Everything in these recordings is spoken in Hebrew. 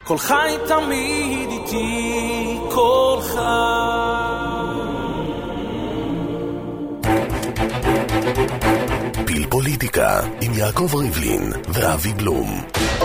כל חי תמיד איתי, כל חי. פיל פוליטיקה עם יעקב ריבלין ואבי בלום.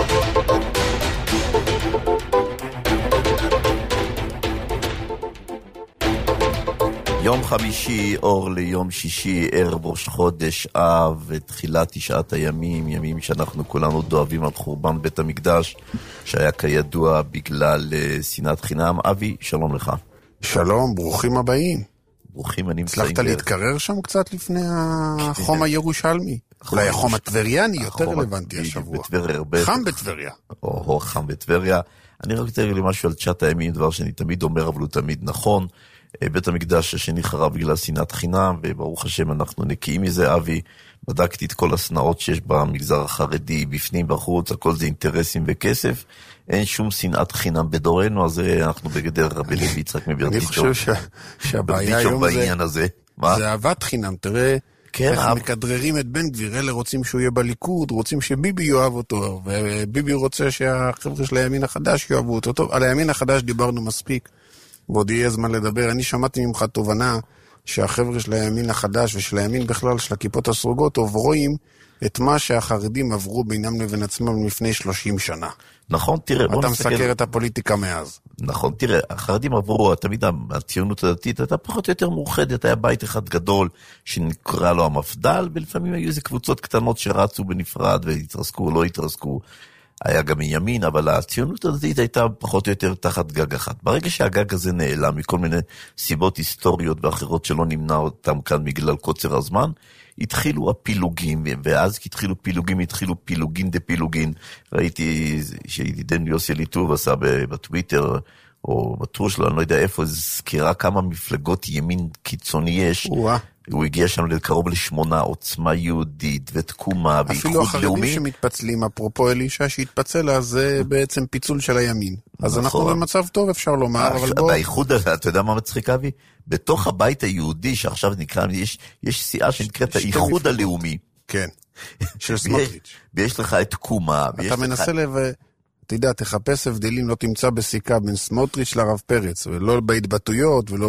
יום חמישי אור ליום שישי, ערב ראש חודש אב ותחילת תשעת הימים, ימים שאנחנו כולנו דואבים על חורבן בית המקדש שהיה כידוע בגלל שנאת חינם. אבי, שלום לך. שלום, ברוכים הבאים. ברוכים הנמצאים. הצלחת להתקרר שם קצת לפני החום הירושלמי? אולי החום הטבריאני יותר רלוונטי השבוע. חם בטבריה. או חם בטבריה. אני רק רוצה לי משהו על תשעת הימים, דבר שאני תמיד אומר אבל הוא תמיד נכון. בית המקדש השני חרב בגלל שנאת חינם, וברוך השם אנחנו נקיים מזה. אבי, בדקתי את כל הסנאות שיש במגזר החרדי, בפנים, בחוץ, הכל זה אינטרסים וכסף, אין שום שנאת חינם בדורנו, אז אנחנו בגדר רבי לוי יצחק מברדיצ'וב. אני חושב שהבעיה היום זה אהבת חינם. תראה איך מקדררים את בן גביר, אלה רוצים שהוא יהיה בליכוד, רוצים שביבי יאהב אותו, וביבי רוצה שהחבר'ה של הימין החדש יאהבו אותו. טוב, על הימין החדש דיברנו מספיק, ועוד יהיה זמן לדבר. אני שמעתי ממך תובנה שהחבר'ה של הימין החדש ושל הימין בכלל, של הכיפות הסרוגות, עוברים את מה שהחרדים עברו בינם לבין עצמם לפני 30 שנה. נכון, תראה. אתה מסקר את הפוליטיקה מאז. נכון, תראה, החרדים עברו, תמיד הציונות הדתית הייתה פחות או יותר מאוחדת, היה בית אחד גדול שנקרא לו המפדל, ולפעמים היו איזה קבוצות קטנות שרצו בנפרד והתרסקו או לא התרסקו. היה גם מימין, אבל הציונות הדתית הייתה פחות או יותר תחת גג אחד. ברגע שהגג הזה נעלם מכל מיני סיבות היסטוריות ואחרות שלא נמנע אותם כאן בגלל קוצר הזמן, התחילו הפילוגים, ואז התחילו פילוגים דה פילוגין. ראיתי שידידנו יוסי אליטוב עשה בטוויטר, או בטור שלו, אני לא יודע איפה, סקירה כמה מפלגות ימין קיצוני יש. הוא הגיע שם לקרוב ל8, עוצמה יהודית ותקומה ואיחוד לאומי. אפילו החרדים שמתפצלים, אפרופו אלישה שהתפצל, אז זה בעצם פיצול של הימין. אז אנחנו במצב טוב, אפשר לומר, אבל בוא... באיחוד, אתה יודע מה מצחיק, אבי? בתוך הבית היהודי, שעכשיו נקרא, יש סיעה שנקראת האיחוד הלאומי. כן, של סמוטריץ'. ויש לך את תקומה. אתה מנסה אתה יודע, תחפש הבדלים, לא תמצא בסיכה בין סמוטריץ' לרב פרץ, ולא בהתבטאויות, ולא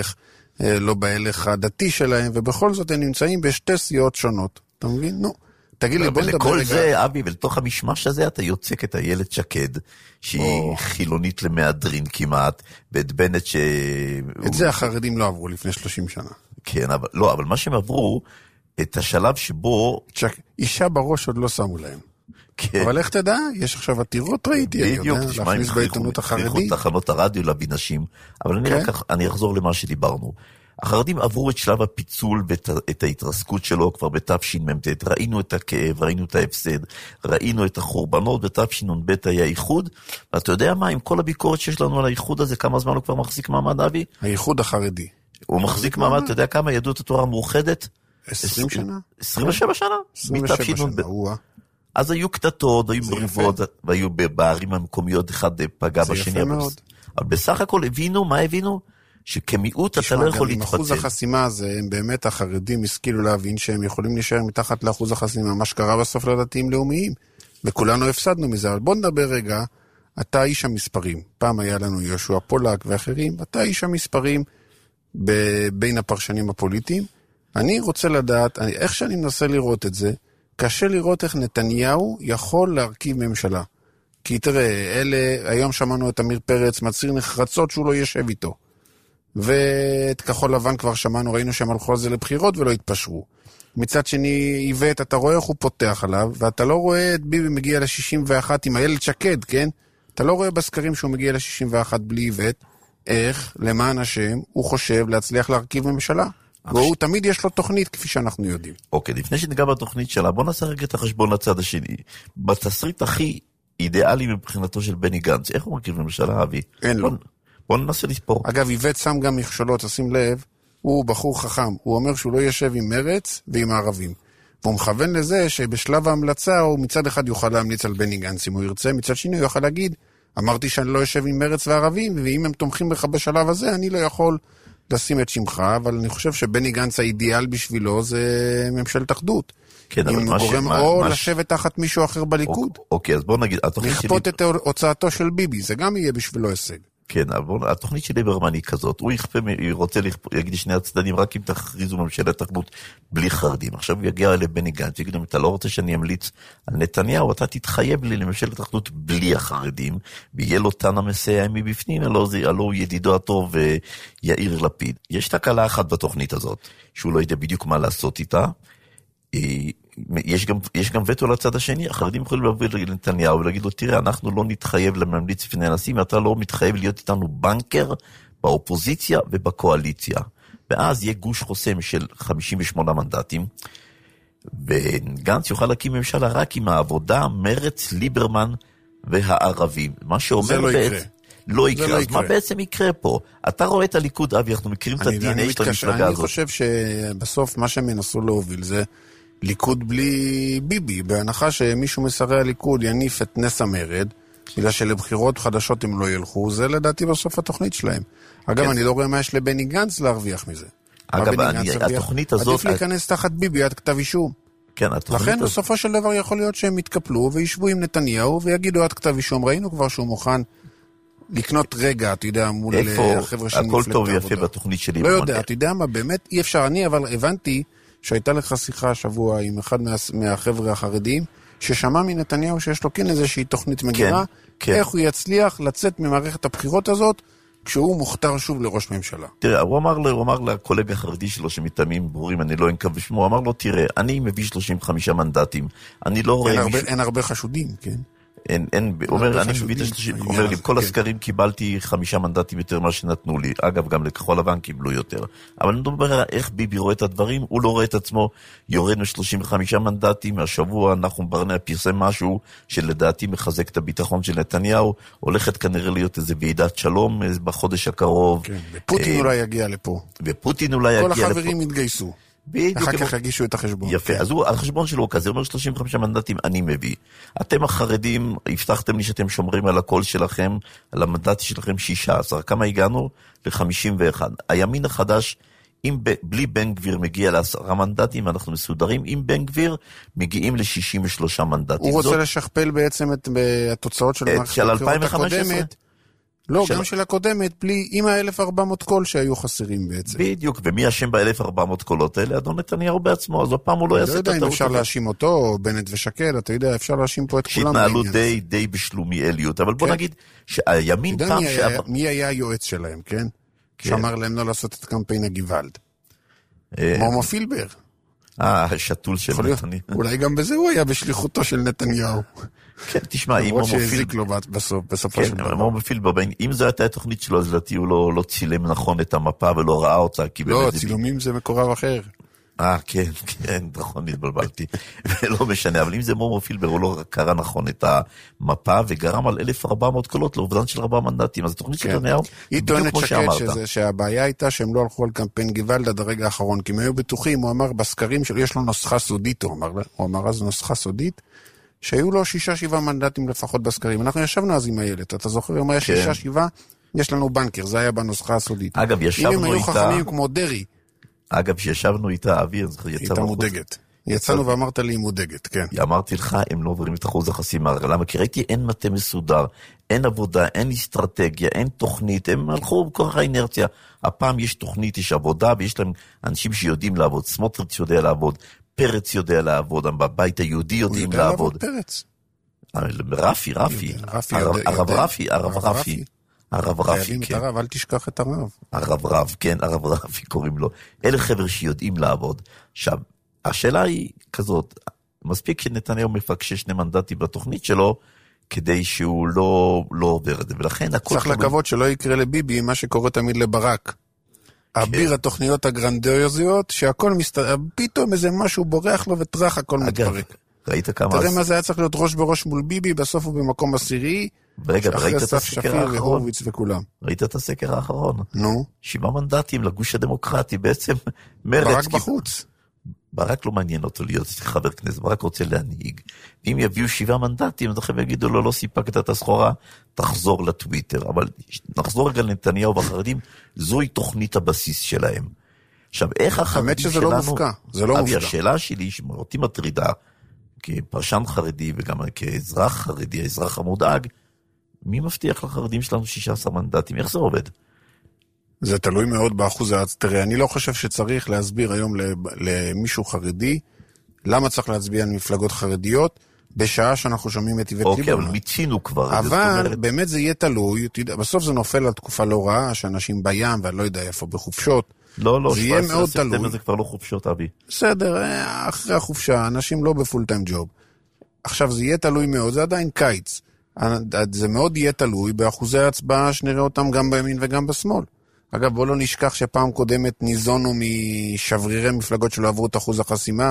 בהלך הדתי שלהם, ובכל זאת הם נמצאים בשתי סיעות שונות. אתה מבין? נו. תגיד לי, בוא נדבר רגע. ולכל זה, אבי, ולתוך המשמש הזה אתה יוצק את הילד שקד, שהיא חילונית למהדרין כמעט, ואת בנט את זה החרדים לא עברו לפני 30 שנה. כן, אבל מה שהם עברו, את השלב שבו... אישה בראש עוד לא שמו להם. כן. אבל איך תדע? יש עכשיו עתירות, ראיתי, אני יודע, להכניס בעיתונות החרדית. הכריחו תחנות הרדיו להביא נשים, אבל אני אחזור למה שדיברנו. החרדים עברו את שלב הפיצול ואת ההתרסקות שלו כבר בתשנ"ט, ראינו את הכאב, ראינו את ההפסד, ראינו את החורבנות, בתשנ"ב היה איחוד, ואתה יודע מה, עם כל הביקורת שיש לנו על האיחוד הזה, כמה זמן הוא כבר מחזיק מעמד, אבי? האיחוד החרדי. הוא מחזיק מעמד, אתה יודע כמה יהדות התורה המאוחדת? 20 שנה? 27 שנה? 27 שנה, אז היו קטטות, היו מריבות, והיו בערים המקומיות, אחד פגע בשני. אבל בסך הכל הבינו, מה הבינו? שכמיעוט אתה לא יכול להתפצל. אחוז החסימה הזה, הם באמת החרדים השכילו להבין שהם יכולים להישאר מתחת לאחוז החסימה, מה שקרה בסוף לדתיים לאומיים, וכולנו הפסדנו מזה. אבל בוא נדבר רגע, אתה איש המספרים. פעם היה לנו יהושע פולק ואחרים, אתה איש המספרים בין הפרשנים הפוליטיים. אני רוצה לדעת, איך שאני מנסה לראות את זה, קשה לראות איך נתניהו יכול להרכיב ממשלה. כי תראה, היום שמענו את אמיר פרץ, מצהיר נחרצות שהוא לא ישב איתו. ואת כחול לבן כבר שמענו, ראינו שהם הלכו על זה לבחירות ולא התפשרו. מצד שני, איבט, אתה רואה איך הוא פותח עליו, ואתה לא רואה את ביבי מגיע ל-61 עם הילד שקד, כן? אתה לא רואה בסקרים שהוא מגיע ל-61 בלי איבט, איך, למען השם, הוא חושב להצליח להרכיב ממשלה. והוא תמיד יש לו תוכנית, כפי שאנחנו יודעים. אוקיי, לפני שניגע בתוכנית שלה, בוא נעשה רגע את החשבון לצד השני. בתסריט הכי אידיאלי מבחינתו של בני גנץ, איך הוא מרכיב ממשלה, אבי? אין לו. בוא ננסה לספור. אגב, איבט שם גם מכשולות, תשים לב, הוא בחור חכם, הוא אומר שהוא לא יושב עם מרץ ועם הערבים. והוא מכוון לזה שבשלב ההמלצה הוא מצד אחד יוכל להמליץ על בני גנץ אם הוא ירצה, מצד שני הוא יוכל להגיד, אמרתי שאני לא יושב עם מרץ והערבים, ואם הם תומכים בך בשלב הזה, אני לא יכול לשים את שמך, אבל אני חושב שבני גנץ האידיאל בשבילו זה ממשלת אחדות. כן, עם גורם או לשבת תחת מישהו אחר בליכוד. אוקיי, אז בוא נגיד, לכפות את הוצאתו של ביבי, זה גם יהיה בשבילו הישג. כן, אבל התוכנית של ליברמן היא כזאת, הוא רוצה להגיד לשני הצדדים, רק אם תכריזו ממשלת אחדות בלי חרדים. עכשיו הוא יגיע לבני גנץ, יגיד להם, אתה לא רוצה שאני אמליץ על נתניהו, אתה תתחייב לי לממשלת אחדות בלי החרדים, ויהיה לו תנא מסייע מבפנים, הלא הוא ידידו הטוב יאיר לפיד. יש תקלה אחת בתוכנית הזאת, שהוא לא יודע בדיוק מה לעשות איתה, יש גם וטו לצד השני, החרדים יכולים לבוא לנתניהו ולהגיד לו, תראה, אנחנו לא נתחייב לממליץ לפני הנשיא, ואתה לא מתחייב להיות איתנו בנקר באופוזיציה ובקואליציה. ואז יהיה גוש חוסם של 58 מנדטים, וגנץ יוכל להקים ממשלה רק עם העבודה, מרץ, ליברמן והערבים. מה שאומר זה לא יקרה. לא יקרה, אז מה בעצם יקרה פה? אתה רואה את הליכוד, אבי, אנחנו מכירים את ה-DNA של המפלגה הזאת. אני חושב שבסוף מה שהם ינסו להוביל זה ליכוד בלי ביבי, בהנחה שמישהו משרי הליכוד יניף את נס המרד, בגלל שלבחירות חדשות הם לא ילכו, זה לדעתי בסוף התוכנית שלהם. אגב, אני לא רואה מה יש לבני גנץ להרוויח מזה. אגב, התוכנית הזאת... עדיף להיכנס תחת ביבי עד כתב אישום. כן, לכן בסופו של דבר יכול להיות שהם יתקפלו וישבו עם נתניהו ויגידו עד כתב אישום, ראינו כבר שהוא מוכן לקנות רגע, אתה יודע, מול החבר'ה של הכל טוב ויפה בתוכנית שלי. לא יודע, אתה יודע מה, באמת אי אפשר, אני אבל הבנתי שהייתה לך שיחה השבוע עם אחד מהחבר'ה החרדים, ששמע מנתניהו שיש לו כן איזושהי תוכנית מגירה, איך הוא יצליח לצאת ממערכת הבחירות הזאת, כשהוא מוכתר שוב לראש ממשלה. תראה, הוא אמר לקולגה החרדי שלו שמטעמים ברורים, אני לא אנקב בשמו, הוא אמר לו, תראה, אני מביא 35 מנדטים, אני לא רואה מישהו... אין הרבה חשודים, כן? אומר, אני מביא את ה-30, אומר לי, כל הסקרים קיבלתי 5 מנדטים יותר מה שנתנו לי, אגב, גם לכחול לבן קיבלו יותר, אבל אני מדבר איך ביבי רואה את הדברים, הוא לא רואה את עצמו, יורד מ-35 מנדטים, השבוע נחום ברנע פרסם משהו, שלדעתי מחזק את הביטחון של נתניהו, הולכת כנראה להיות איזה ועידת שלום בחודש הקרוב. כן, ופוטין אולי יגיע לפה. כל החברים יתגייסו. אחר כך יגישו את החשבון. יפה, אז החשבון שלו כזה, הוא אומר 35 מנדטים אני מביא. אתם החרדים, הבטחתם לי שאתם שומרים על הקול שלכם, על המנדט שלכם 16. כמה הגענו? ל-51. הימין החדש, בלי בן גביר מגיע ל10 מנדטים, אנחנו מסודרים, עם בן גביר מגיעים ל-63 מנדטים. הוא רוצה לשכפל בעצם את התוצאות של הבחירות הקודמת. לא, גם של הקודמת, עם ה-1400 קול שהיו חסרים בעצם. בדיוק, ומי אשם ב-1400 קולות האלה? אדון נתניהו בעצמו, אז הפעם הוא לא יעשה את הטעות. לא יודע אם אפשר להאשים אותו, או בנט ושקל, אתה יודע, אפשר להאשים פה את כולם. שהתנהלו די בשלומיאליות, אבל בוא נגיד שהימין פעם שעבר... מי היה היועץ שלהם, כן? שאמר להם לא לעשות את קמפיין הגוואלד. מומו פילבר. השתול של נתניהו. אולי גם בזה הוא היה בשליחותו של נתניהו. כן, תשמע, אם למרות שהזיק לו בסופו של דבר. מומו פילבר, אם זו הייתה התוכנית שלו, אז לדעתי הוא לא צילם נכון את המפה ולא ראה אותה. לא, צילומים זה מקורב אחר. כן, נכון, התבלבלתי. לא משנה, אבל אם זה מומו פילבר, הוא לא קרא נכון את המפה, וגרם על 1400 קולות לאובדן של 4 מנדטים. אז התוכנית של נתניהו, היא טוענת שקד שהבעיה הייתה שהם לא הלכו על קמפיין גוואלד עד הרגע האחרון, כי הם היו בטוחים, הוא אמר בסקרים שלו, יש לו נוסחה סודית, הוא אמר אז נוסחה סודית, שהיו לו 6-7 מנדטים לפחות בסקרים. אנחנו ישבנו אז עם הילד, אתה זוכר, אם היה 6-7, יש לנו בנקר, זה היה בנוסחה הסודית. אגב, ישבנו איתה... אם הם היו חכמים כמו דרי, אגב, שישבנו איתה, אוויר, הייתה מודגת. יצאנו ואמרת לי מודגת, כן. אמרתי לך, הם לא עוברים את אחוז החסימה. למה? כי ראיתי, אין מטה מסודר, אין עבודה, אין אסטרטגיה, אין תוכנית, הם הלכו בכוח האינרציה. הפעם יש תוכנית, יש עבודה, ויש להם אנשים שיודעים לעבוד. סמוטריץ' יודע לעבוד, פרץ יודע לעבוד, בבית היהודי יודעים לעבוד. הוא יודע לעבוד פרץ. רפי. הרב רפי. הרב רפי, כן. הרב, אל תשכח את הרב. הרב רפי קוראים לו. אלה חבר'ה שיודעים לעבוד. עכשיו, השאלה היא כזאת, מספיק שנתניהו מפקשש 2 מנדטים בתוכנית שלו, כדי שהוא לא עובר את זה, ולכן הכל... צריך לקוות שלא יקרה לביבי מה שקורה תמיד לברק. אביר התוכניות הגרנדיוזיות, שהכל פתאום איזה משהו בורח לו וטרח הכל מתפרק. ראית כמה... תראה מה זה היה צריך להיות ראש בראש מול ביבי, בסוף הוא במקום עשירי, רגע, ראית את הסקר האחרון? וכולם. ראית את הסקר האחרון? נו. 7 מנדטים לגוש הדמוקרטי, בעצם מרץ... ברק בחוץ. ברק לא מעניין אותו להיות חבר כנסת, ברק רוצה להנהיג. ואם יביאו 7 מנדטים, אז אחרי יגידו לו, לא סיפקת את הסחורה, תחזור לטוויטר. אבל נחזור רגע לנתניהו והחרדים, זוהי תוכנית הבסיס שלהם. עכשיו, איך החרדים שלנו... האמת שזה לא מופקע, זה לא מופקע. השאלה שלי, שאותי מטרידה, כפרשן חרדי וגם כאזרח חרדי, האזרח המודאג, מי מבטיח לחרדים שלנו 16 מנדטים? איך זה עובד? זה תלוי מאוד באחוז תראה, אני לא חושב שצריך להסביר היום למישהו חרדי, למה צריך להצביע על מפלגות חרדיות, בשעה שאנחנו שומעים את איווט ליברמן. אוקיי, אבל מיצינו כבר. אבל באמת זה יהיה תלוי, בסוף זה נופל על תקופה לא רעה, שאנשים בים, ואני לא יודע איפה, בחופשות. לא, זה יהיה מאוד תלוי. זה כבר לא חופשות, אבי. בסדר, אחרי החופשה, אנשים לא בפול טיים ג'וב. עכשיו זה יהיה תלוי מאוד, זה עדיין קיץ. זה מאוד יהיה תלוי באחוזי ההצבעה שנראה אותם גם בימין וגם בשמאל. אגב, בוא לא נשכח שפעם קודמת ניזונו משברירי מפלגות שלא עברו את אחוז החסימה,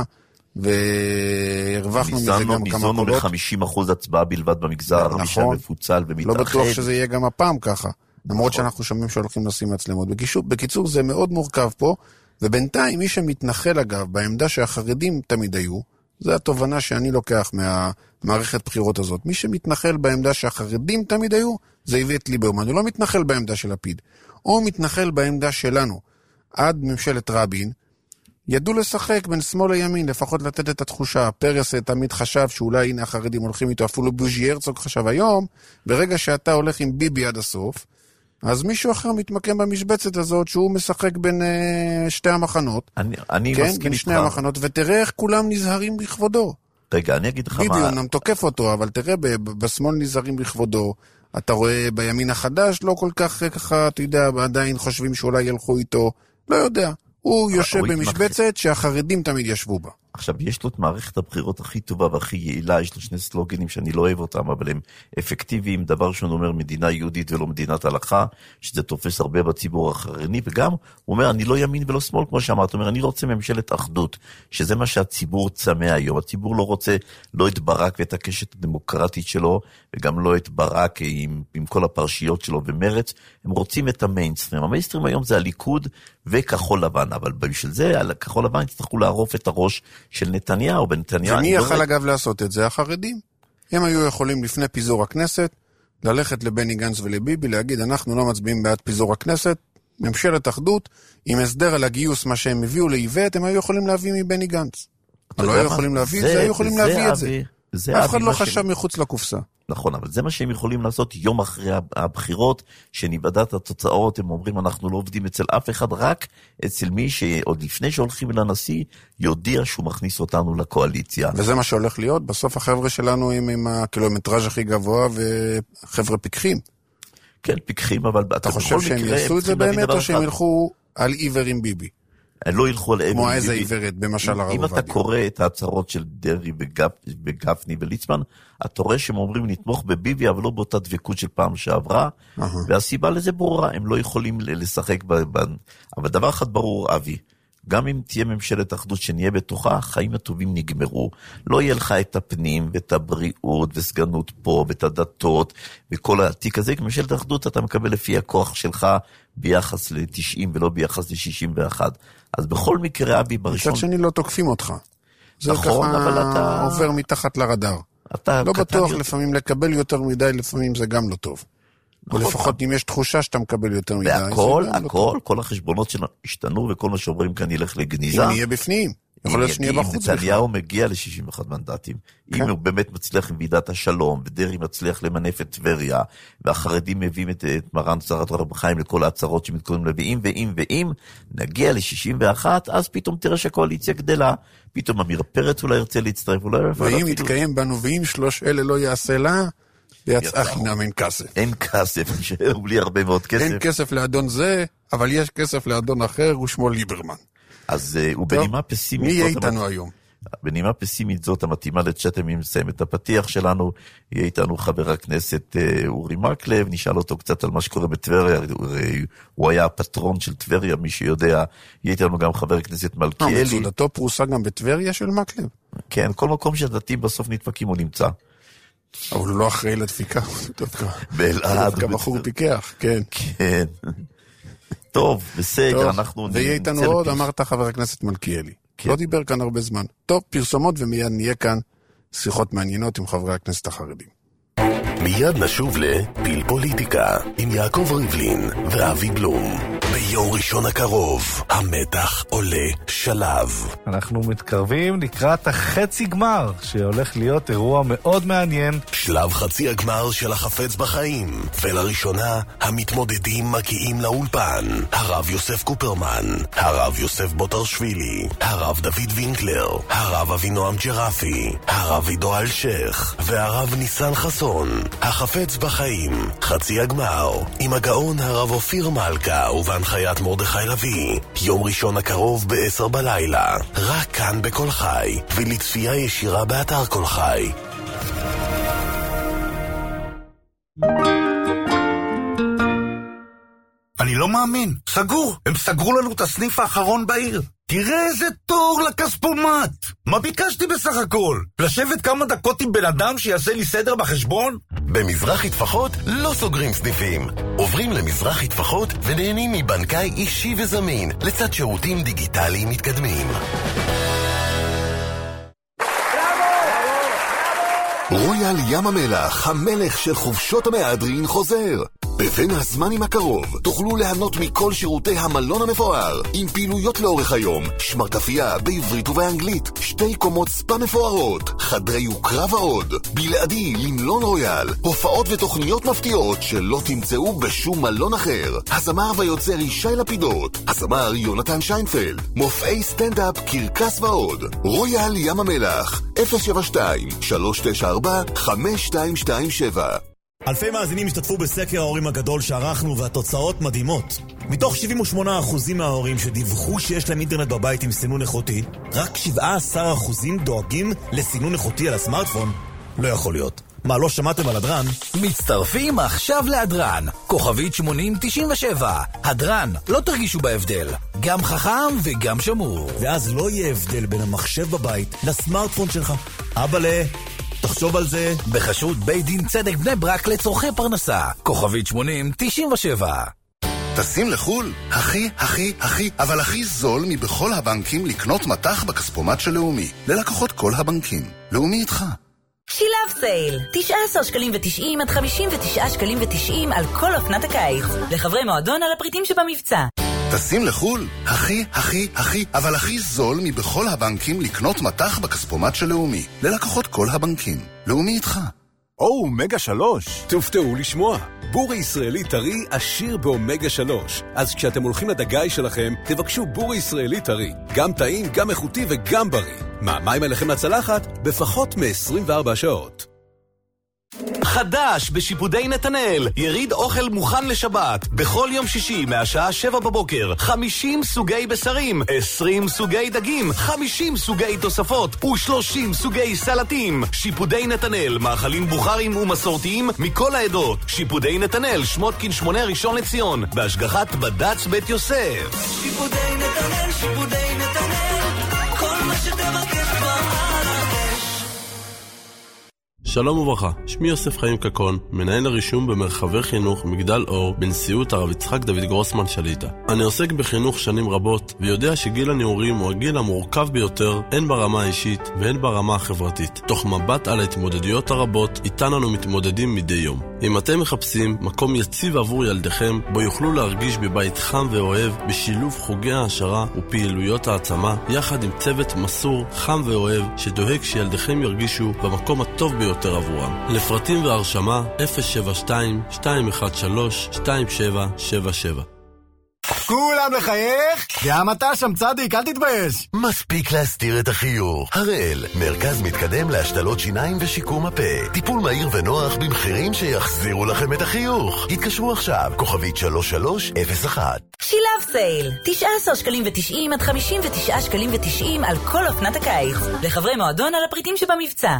והרווחנו מזה גם כמה קולות. ניזונו ל-50% הצבעה בלבד במגזר הערבי שמפוצל ומתאחד. לא בטוח שזה יהיה גם הפעם ככה, למרות שאנחנו שומעים שהולכים לשים מצלמות. בקיצור, זה מאוד מורכב פה, ובינתיים מי שמתנחל אגב, בעמדה שהחרדים תמיד היו, זה התובנה שאני לוקח מהמערכת בחירות הזאת. מי שמתנחל בעמדה שהחרדים תמיד היו, זה איווט ליברמן. הוא לא מתנחל בעמדה של לפיד. או מתנחל בעמדה שלנו. עד ממשלת רבין, ידעו לשחק בין שמאל לימין, לפחות לתת את התחושה. פרס תמיד חשב שאולי הנה החרדים הולכים איתו, אפילו בוז'י הרצוג חשב היום, ברגע שאתה הולך עם ביבי עד הסוף, אז מישהו אחר מתמקם במשבצת הזאת, שהוא משחק בין שתי המחנות. אני כן, מסכים בין איתך. שני המחנות, ותראה איך כולם נזהרים לכבודו. רגע, אני אגיד לך ביבי מה... אומנם תוקף אותו, אבל תראה, בשמאל נזהרים לכבודו. אתה רואה בימין החדש, לא כל כך ככה, אתה יודע, עדיין חושבים שאולי ילכו איתו. לא יודע. הוא יושב במשבצת שהחרדים תמיד ישבו בה. עכשיו, יש לו את מערכת הבחירות הכי טובה והכי יעילה, יש לו שני סלוגנים שאני לא אוהב אותם, אבל הם אפקטיביים, דבר שהוא אומר מדינה יהודית ולא מדינת הלכה, שזה תופס הרבה בציבור החרדי, וגם הוא אומר, אני לא ימין ולא שמאל, כמו שאמרת, הוא אומר, אני רוצה ממשלת אחדות, שזה מה שהציבור צמא היום, הציבור לא רוצה לא את ברק ואת הקשת הדמוקרטית שלו, וגם לא את ברק עם כל הפרשיות שלו ומרץ, הם רוצים את המיינסטרים, המיינסטרים היום זה הליכוד וכחול לבן, אבל בשביל זה, כחול לבן יצטרכו לערוף את הראש של נתניהו, בנתניהו... ומי יכל אגב לעשות את זה? החרדים. הם היו יכולים לפני פיזור הכנסת, ללכת לבני גנץ ולביבי, להגיד, אנחנו לא מצביעים בעד פיזור הכנסת, ממשלת אחדות, עם הסדר על הגיוס, מה שהם הביאו לאיווט, הם היו יכולים להביא מבני גנץ. לא היו יכולים להביא את זה, היו יכולים להביא את זה. אף אחד לא חשב מחוץ לקופסה. נכון, אבל זה מה שהם יכולים לעשות יום אחרי הבחירות, שנבדת התוצאות, הם אומרים, אנחנו לא עובדים אצל אף אחד, רק אצל מי שעוד לפני שהולכים לנשיא, יודיע שהוא מכניס אותנו לקואליציה. וזה מה שהולך להיות, בסוף החבר'ה שלנו הם עם הקילומטראז' הכי גבוה, וחבר'ה פיקחים. כן, פיקחים, אבל אתה חושב שהם יעשו את זה באמת, או שהם ילכו על עיוור עם ביבי? לא ילכו על כמו איזה עיוורת במשל הרב עובדיה. אם אתה קורא את ההצהרות של דרעי וגפני וליצמן, אתה רואה שהם אומרים נתמוך בביבי, אבל לא באותה דבקות של פעם שעברה, והסיבה לזה ברורה, הם לא יכולים לשחק אבל דבר אחד ברור, אבי, גם אם תהיה ממשלת אחדות שנהיה בתוכה, החיים הטובים נגמרו. לא יהיה לך את הפנים ואת הבריאות וסגנות פה ואת הדתות וכל העתיק הזה. ממשלת אחדות אתה מקבל לפי הכוח שלך ביחס ל-90 ולא ביחס ל-61. אז בכל מקרה, אבי, בראשון... מצד שני לא תוקפים אותך. זה נכון, ככה אבל אתה... עובר מתחת לרדאר. לא בטוח, לפעמים לקבל יותר מדי, לפעמים זה גם לא טוב. או לפחות אם יש תחושה שאתה מקבל יותר מדי. והכל, כל החשבונות שלנו השתנו, וכל מה שאומרים כאן ילך לגניזה. אם נהיה בפנים. יכול להיות שנהיה בחוץ. נתניהו מגיע ל-61 מנדטים. אם הוא באמת מצליח עם ועידת השלום, ודרעי מצליח למנף את טבריה, והחרדים מביאים את מרן שר התורה בחיים לכל ההצהרות שמתקוראים לביאים, ואם נגיע ל-61, אז פתאום תראה שהקואליציה גדלה. פתאום אמיר פרץ אולי ירצה להצטרף, ואם יתקיים בנו, ואם שלוש אלה לא יעשה לה, ויצאה חינם אין כסף. אין כסף, נשאר בלי הרבה מאוד כסף. אין כסף לאדון זה, אבל יש כסף לאדון אחר, הוא שמו ליברמן. אז הוא בנימה פסימית. מי יהיה איתנו היום? בנימה פסימית זאת המתאימה לצ'אטם, אם נסיים את הפתיח שלנו, יהיה איתנו חבר הכנסת אורי מקלב, נשאל אותו קצת על מה שקורה בטבריה, הוא היה הפטרון של טבריה, מי שיודע, יהיה איתנו גם חבר הכנסת מלכיאלי. מצודתו פרוסה גם בטבריה של מקלב? כן, כל מקום שהדתיים בסוף נדפקים הוא נמצא. אבל הוא לא אחראי לדפיקה, באלעד. דווקא בחור פיקח, כן. כן. טוב, בסדר, אנחנו... ויהיה איתנו עוד, אמרת חבר הכנסת מלכיאלי. לא דיבר כאן הרבה זמן. טוב, פרסומות ומיד נהיה כאן שיחות מעניינות עם חברי הכנסת החרדים. מיד נשוב לפיל פוליטיקה עם יעקב ריבלין ואבי בלום ביום ראשון הקרוב, המתח עולה שלב. אנחנו מתקרבים לקראת החצי גמר, שהולך להיות אירוע מאוד מעניין. שלב חצי הגמר של החפץ בחיים, ולראשונה המתמודדים מגיעים לאולפן. הרב יוסף קופרמן, הרב יוסף בוטרשווילי, הרב דוד וינקלר, הרב אבינועם ג'רפי, הרב עידו אלשך והרב ניסן חסון. החפץ בחיים, חצי הגמר, עם הגאון הרב אופיר מלכה ובהנחיית מרדכי לוי. יום ראשון הקרוב ב-10 בלילה, רק כאן בכל חי, ולצפייה ישירה באתר כל חי. אני לא מאמין, סגור, הם סגרו לנו את הסניף האחרון בעיר. תראה איזה תור לכספומט. מה ביקשתי בסך הכל? לשבת כמה דקות עם בן אדם שיעשה לי סדר בחשבון? במזרחי טפחות לא סוגרים סניפים. עוברים למזרחי טפחות ונהנים מבנקאי אישי וזמין, לצד שירותים דיגיטליים מתקדמים. רויאל ים המלח, המלך של חופשות המהדרין, חוזר. בבין הזמנים הקרוב תוכלו ליהנות מכל שירותי המלון המפואר, עם פעילויות לאורך היום, שמרטפייה בעברית ובאנגלית, 2 קומות ספה מפוארות, חדרי יוקרה ועוד. בלעדי למלון רויאל, הופעות ותוכניות מפתיעות שלא תמצאו בשום מלון אחר. הזמר ויוצר ישי לפידות, הזמר יונתן שיינפלד, מופעי סטנדאפ, קרקס ועוד. רויאל ים המלח, 072-394-5227. אלפי מאזינים השתתפו בסקר ההורים הגדול שערכנו, והתוצאות מדהימות. מתוך 78% מההורים שדיווחו שיש להם אינטרנט בבית עם סינון איכותי, רק 17% דואגים לסינון איכותי על הסמארטפון. לא יכול להיות. מה, לא שמעתם על הדרן? מצטרפים עכשיו להדרן, כוכבית 8097. הדרן, לא תרגישו בהבדל. גם חכם וגם שמור. ואז לא יהיה הבדל בין המחשב בבית לסמארטפון שלך. אבאלה, תחשוב על זה. בחשות בית דין צדק בני ברק לצורכי פרנסה, כוכבית 8097. טסים לחול? אבל הכי זול מבכל הבנקים לקנות מטח בכספומט של לאומי. ללקוחות כל הבנקים. לאומי איתך. שילב סייל, 19 שקלים ו90 עד 59 שקלים ו90 על כל אופנת הקיץ. לחברי מועדון על הפריטים שבמבצע. טסים לחול? אבל הכי זול מבכל הבנקים לקנות מטח בכספומט של לאומי. ללקוחות כל הבנקים. לאומי איתך. אומגה 3. תופתעו לשמוע. בורי ישראלי טרי עשיר באומגה 3. אז כשאתם הולכים לדגאי שלכם, תבקשו בורי ישראלי טרי. גם טעים, גם איכותי וגם בריא. מים עליכם לצלחת בפחות מ-24 שעות. חדש בשיפודי נתנאל, יריד אוכל מוכן לשבת בכל יום שישי מהשעה 7 בבוקר. 50 סוגי בשרים, 20 סוגי דגים, 50 סוגי תוספות ו30 סוגי סלטים. שיפודי נתנאל, מאכלים בוכרים ומסורתיים מכל העדות. שיפודי נתנאל, שמותקין 8 ראשון לציון, בהשגחת בד"ץ בית יוסף. שיפודי נתנאל, שיפודי נתנאל, כל מה שתבקש בארץ. שלום וברכה, שמי יוסף חיים קקון, מנהל הרישום במרחבי חינוך מגדל אור בנשיאות הרב יצחק דוד גרוסמן שליטה. אני עוסק בחינוך שנים רבות ויודע שגיל הנעורים הוא הגיל המורכב ביותר, הן ברמה האישית והן ברמה החברתית, תוך מבט על ההתמודדויות הרבות איתן אנו מתמודדים מדי יום. אם אתם מחפשים מקום יציב עבור ילדיכם בו יוכלו להרגיש בבית חם ואוהב, בשילוב חוגי העשרה ופעילויות העצמה, יחד עם צוות מסור, חם ואוהב, שדואג שילדיכם ירגישו במקום הטוב ביותר עבורם. לפרטים והרשמה 072-213-2777. כולם לחייך? גם אתה שם צדיק, אל תתבייש. מספיק להסתיר את החיוך. הראל, מרכז מתקדם להשתלות שיניים ושיקום הפה. טיפול מהיר ונוח במחירים שיחזירו לכם את החיוך. התקשרו עכשיו, כוכבית 3301. שילב סייל, 19 שקלים ו90 עד 59 שקלים ו90 על כל אופנת הקיץ. לחברי מועדון על הפריטים שבמבצע.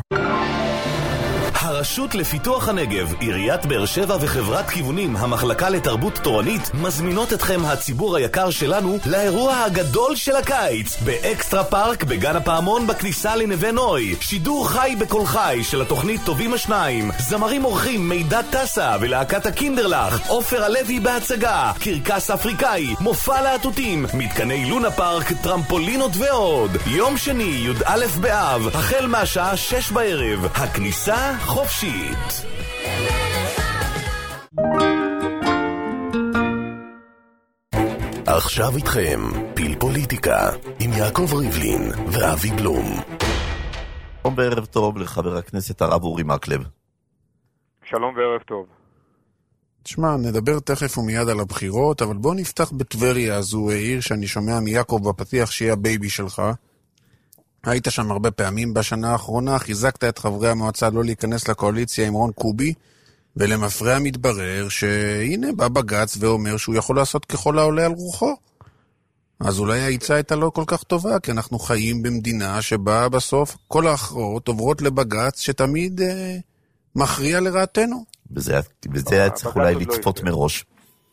הרשות לפיתוח הנגב, עיריית באר שבע וחברת כיוונים, המחלקה לתרבות תורנית, מזמינות אתכם, הציבור היקר שלנו, לאירוע הגדול של הקיץ, באקסטרה פארק בגן הפעמון בכניסה לנווה נוי. שידור חי בכל חי של התוכנית טובים השניים, זמרים אורחים מידע טסה ולהקת הקינדרלך, עופר הלוי בהצגה, קרקס אפריקאי, מופע להטוטים, מתקני לונה פארק, טרמפולינות ועוד. יום שני, י"א באב, החל מהשעה 6 בערב, הכניסה חופשית. ועכשיו איתכם, פיל פוליטיקה, עם יעקב ריבלין ואבי בלום. שלום וערב טוב לחבר הכנסת הרב אורי מקלב. שלום וערב טוב. תשמע, נדבר תכף ומיד על הבחירות, אבל בוא נפתח בטבריה, זו עיר שאני שומע מיעקב בפתיח שהיא הבייבי שלך. היית שם הרבה פעמים בשנה האחרונה, חיזקת את חברי המועצה לא להיכנס לקואליציה עם רון קובי, ולמפרע מתברר שהנה בא בגץ ואומר שהוא יכול לעשות ככל העולה על רוחו. אז אולי העיצה הייתה לא כל כך טובה, כי אנחנו חיים במדינה שבה בסוף כל ההכרעות עוברות לבגץ שתמיד מכריע לרעתנו. וזה היה צריך אולי לצפות מראש.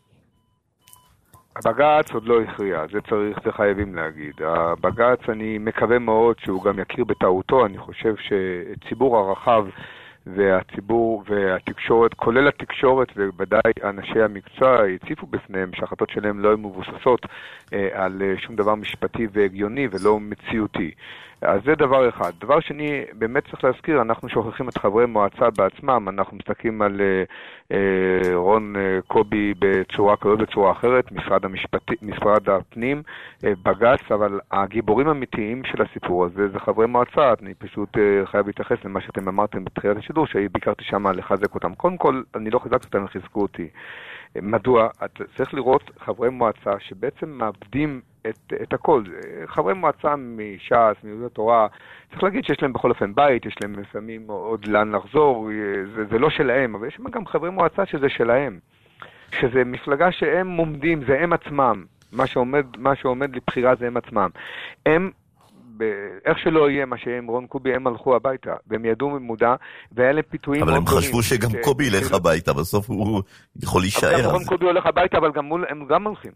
הבגץ עוד לא הכריע, זה חייבים להגיד. הבגץ, אני מקווה מאוד שהוא גם יכיר בטעותו. אני חושב שציבור הרחב והציבור והתקשורת, כולל התקשורת ובוודאי אנשי המקצוע, הציפו בפניהם שההחלטות שלהם לא הן מבוססות על שום דבר משפטי והגיוני ולא מציאותי. אז זה דבר אחד. דבר שני, באמת צריך להזכיר, אנחנו שוכחים את חברי מועצה בעצמם, אנחנו מסתכלים על רון קובי בצורה כזאת, בצורה אחרת, משרד הפנים, בגץ, אבל הגיבורים האמיתיים של הסיפור הזה זה חברי מועצה. אני פשוט חייב להתייחס למה שאתם אמרתם בתחילת השידור, שביקרתי שם לחזק אותם. קודם כל, אני לא חזקתי אותם, חיזקו אותי. מדוע? צריך לראות חברי מועצה שבעצם מאבדים את הכל. חברי מועצה מש"ס, מיהדות התורה, צריך להגיד שיש להם בכל אופן בית, יש להם לפעמים עוד לאן לחזור, זה לא שלהם, אבל יש גם חברי מועצה שזה שלהם. שזה מפלגה שהם עומדים, זה הם עצמם. מה שעומד לבחירה זה הם עצמם. הם איך שלא יהיה מה שהם רון קובי, הם הלכו הביתה, והם ידעו ממודע, והיה להם פיתויים. אבל הם חשבו שגם קובי ילך הביתה, בסוף הוא יכול להישאר. גם רון קובי הולך הביתה, אבל הם גם הולכים.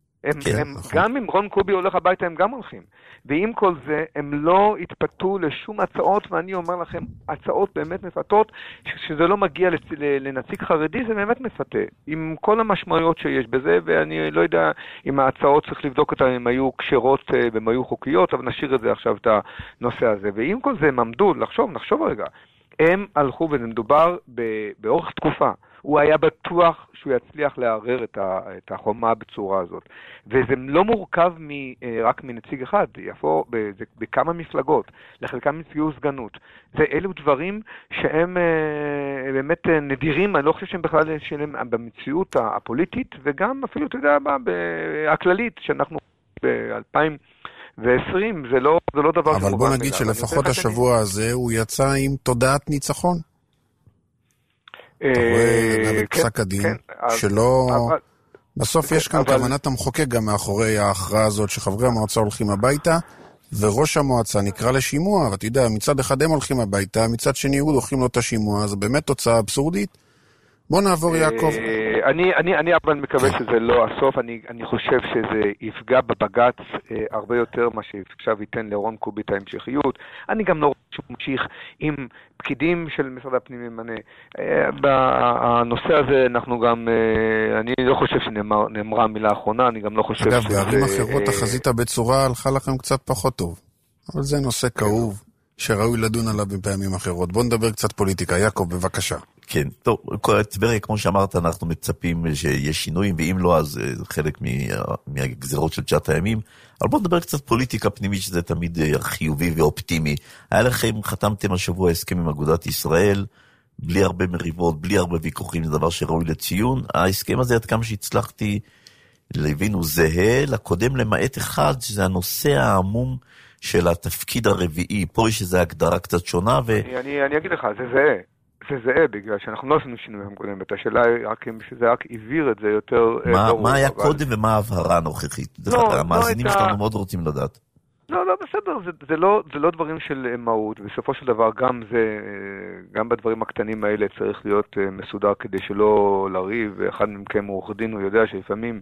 גם אם רון קובי הולך הביתה, הם גם הולכים. ועם כל זה, הם לא התפתו לשום הצעות, ואני אומר לכם, הצעות באמת מפתות, שזה לא מגיע לנציג חרדי, זה באמת מפתה. עם כל המשמעויות שיש בזה, ואני לא יודע אם ההצעות צריך לבדוק אותן, אם היו קשרות והם היו חוקיות, אבל נשאיר את זה עכשיו, את הנושא הזה. ועם כל זה, הם עמדו, נחשוב רגע. הם הלכו, וזה מדובר באורך תקופה. הוא היה בטוח שהוא יצליח לערער את החומה בצורה הזאת. וזה לא מורכב רק מנציג אחד, יפו בכמה מפלגות, לחלקם יהיו סגנות. אלו דברים שהם באמת נדירים, אני לא חושב שהם בכלל שלהם במציאות הפוליטית, וגם אפילו, אתה יודע, הכללית, שאנחנו ב-2020, זה לא דבר... אבל בוא נגיד שלפחות השבוע הזה הוא יצא עם תודעת ניצחון. אתה רואה גם את פסק הדין, שלא... בסוף יש כאן כוונת המחוקק גם מאחורי ההכרעה הזאת, שחברי המועצה הולכים הביתה, וראש המועצה נקרא לשימוע, ואתה יודע, מצד אחד הם הולכים הביתה, מצד שני הוא דוחים לו את השימוע, זה באמת תוצאה אבסורדית. בוא נעבור יעקב. אני אבל מקווה שזה לא הסוף, אני חושב שזה יפגע בבגץ הרבה יותר מה שעכשיו ייתן לרון קובי את ההמשכיות. אני גם לא רוצה שהוא ממשיך עם פקידים של משרד הפנים ממנה. בנושא הזה אנחנו גם, אני לא חושב שנאמרה המילה האחרונה, אני גם לא חושב אגב, בערים אחרות החזית בצורה הלכה לכם קצת פחות טוב, אבל זה נושא כאוב שראוי לדון עליו בפעמים אחרות. בוא נדבר קצת פוליטיקה. יעקב, בבקשה. כן, טוב, טבריה, כמו שאמרת, אנחנו מצפים שיש שינויים, ואם לא, אז חלק מהגזירות של 9 הימים. אבל בואו נדבר קצת פוליטיקה פנימית, שזה תמיד חיובי ואופטימי. היה לכם, חתמתם השבוע הסכם עם אגודת ישראל, בלי הרבה מריבות, בלי הרבה ויכוחים, זה דבר שראוי לציון. ההסכם הזה, עד כמה שהצלחתי להבין, הוא זהה לקודם למעט אחד, שזה הנושא העמום של התפקיד הרביעי. פה יש איזו הגדרה קצת שונה, אני אגיד לך, זה זהה. זה זהה, בגלל שאנחנו לא עשינו שינויים קודם, ואת השאלה היא רק אם שזה רק הבהיר את זה יותר... מה היה קודם ומה ההבהרה הנוכחית? המאזינים שלנו מאוד רוצים לדעת. לא, בסדר, זה לא דברים של מהות, בסופו של דבר גם בדברים הקטנים האלה צריך להיות מסודר כדי שלא לריב, ואחד מכם הוא עורך דין, הוא יודע שלפעמים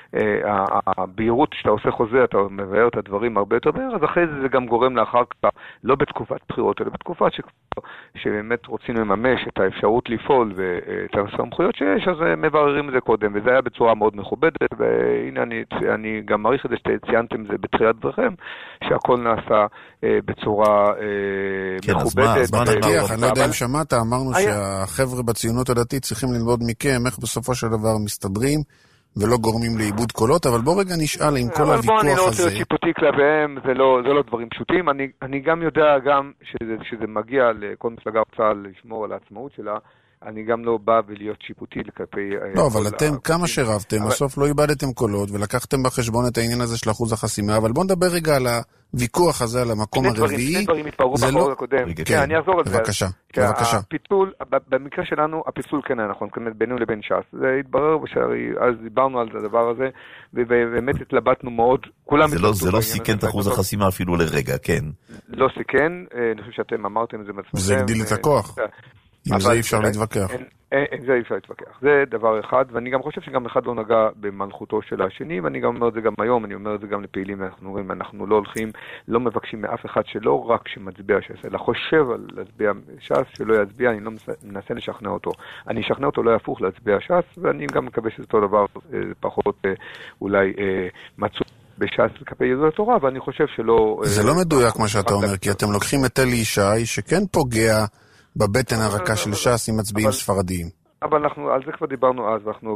הבהירות שאתה עושה חוזה, אתה מבאר את הדברים הרבה יותר מהר, אז אחרי זה גם גורם לאחר כך, לא בתקופת בחירות, אלא בתקופת שבאמת רוצים לממש את האפשרות לפעול ואת הסמכויות שיש, אז מבררים את זה קודם, וזה היה בצורה מאוד מכובדת, והנה אני גם מעריך את זה שציינתם זה בתחילת דבריכם, שהכל נעשה בצורה מכובדת. אז מה נגיח, אני לא יודע אם שמעת, אמרנו שהחבר'ה בציונות הדתית צריכים ללמוד מכם איך בסופו של דבר מסתדרים, ולא גורמים לאיבוד קולות, אבל בוא רגע נשאל עם כל הוויכוח הזה. אבל בוא, אני לא רוצה להיות שיפוטי כלפיהם, זה לא דברים פשוטים. אני גם יודע גם שזה מגיע לכל מפלגה רוצה לשמור על העצמאות שלה, אני גם לא בא ולהיות שיפוטי כלפי... לא, אבל אתם כמה שרבתם, בסוף לא איבדתם קולות, ולקחתם בחשבון את העניין הזה של אחוז החסימה, אבל בוא נדבר רגע על הוויכוח הזה, על המקום הרביעי. שני דברים התפרעו בחור הקודם. כן, אני אחזור על זה. בבקשה. הפיצול, במקרה שלנו, הפיצול כן היה נכון, בינינו לבין ש"ס. זה התברר, אז דיברנו על הדבר הזה, ובאמת התלבטנו מאוד. זה לא סיכן את אחוז החסימה אפילו לרגע, כן. לא סיכן, אני חושב שאתם אמרתם את זה בעצמכם. זה הגדיל את הכוח. עם זה אי אפשר להתווכח. עם זה אי אפשר להתווכח. זה דבר אחד, ואני גם חושב שגם אחד לא נגע במלכותו של השני, ואני גם אומר את זה גם היום, אני אומר את זה גם לפעילים, אנחנו לא הולכים, לא מבקשים מאף אחד שלא רק שמצביע ש"ס, אלא חושב על להצביע ש"ס, שלא יצביע, אני לא מנסה לשכנע אותו. אני אשכנע אותו, לא יהפוך להצביע ש"ס, ואני גם מקווה שזה אותו דבר פחות אולי מצאו בש"ס כלפי יהדות התורה, ואני חושב שלא... זה לא מדויק מה שאתה אומר, כי אתם לוקחים את אלי ישי, שכן פוגע בבטן הרכה של ש"ס עם מצביעים ספרדיים. אבל אנחנו, על זה כבר דיברנו אז, ואנחנו,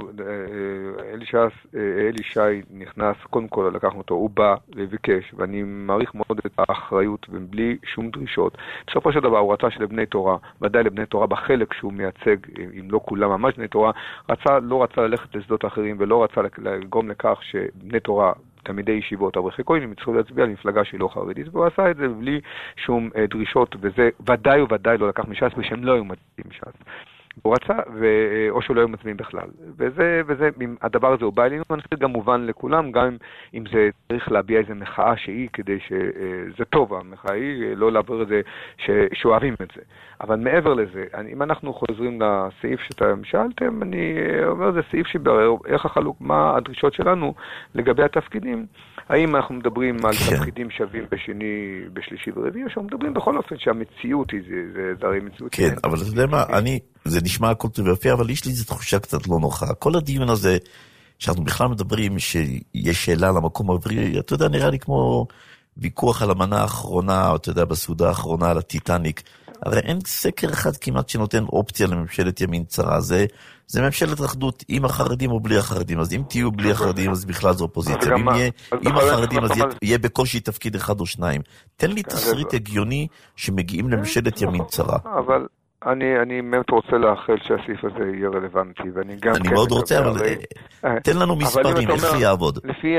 אלי שי נכנס, קודם כל לקחנו אותו, הוא בא וביקש, ואני מעריך מאוד את האחריות, ובלי שום דרישות. בסופו של דבר, הוא רצה שלבני תורה, ודאי לבני תורה בחלק שהוא מייצג, אם לא כולם ממש בני תורה, לא רצה ללכת לשדות אחרים, ולא רצה לגרום לכך שבני תורה, תלמידי ישיבות, אברכי כהנים, הם צריכים להצביע למפלגה שהיא לא חרדית, והוא עשה את זה בלי שום דרישות, וזה ודאי וודאי לא לקח מש"ס, ושהם לא היו מצביעים מש"ס. הוא רצה, או שלא היו מצביעים בכלל. וזה, הדבר הזה הוא בא אלינו, אני חושב גם מובן לכולם, גם אם זה צריך להביע איזו מחאה שהיא, כדי שזה טוב, המחאה היא, לא לעבור את זה, שאוהבים את זה. אבל מעבר לזה, אם אנחנו חוזרים לסעיף שאתם שאלתם, אני אומר, זה סעיף שברר איך החלוק, מה הדרישות שלנו לגבי התפקידים. האם אנחנו מדברים על תפקידים שווים בשני, בשלישי ורביעי, או שאנחנו מדברים בכל אופן שהמציאות היא, זה הרי מציאות. כן, אבל אתה יודע מה, זה נשמע הכל טוב ויפה, אבל יש לי איזו תחושה קצת לא נוחה. כל הדיון הזה, שאנחנו בכלל מדברים שיש שאלה למקום הרביעי, אתה יודע, נראה לי כמו ויכוח על המנה האחרונה, אתה יודע, בסעודה האחרונה על הטיטניק. הרי אין סקר אחד כמעט שנותן אופציה לממשלת ימין צרה. זה ממשלת אחדות עם החרדים או בלי החרדים. אז אם תהיו בלי החרדים, אז בכלל זו אופוזיציה. ואם יהיה עם החרדים, אז יהיה בקושי תפקיד אחד או שניים. תן לי תסריט הגיוני שמגיעים לממשלת ימין צרה. אבל אני באמת רוצה לאחל שהסעיף הזה יהיה רלוונטי, ואני גם... אני מאוד רוצה, אבל תן לנו מספרים, איך זה יעבוד. לפי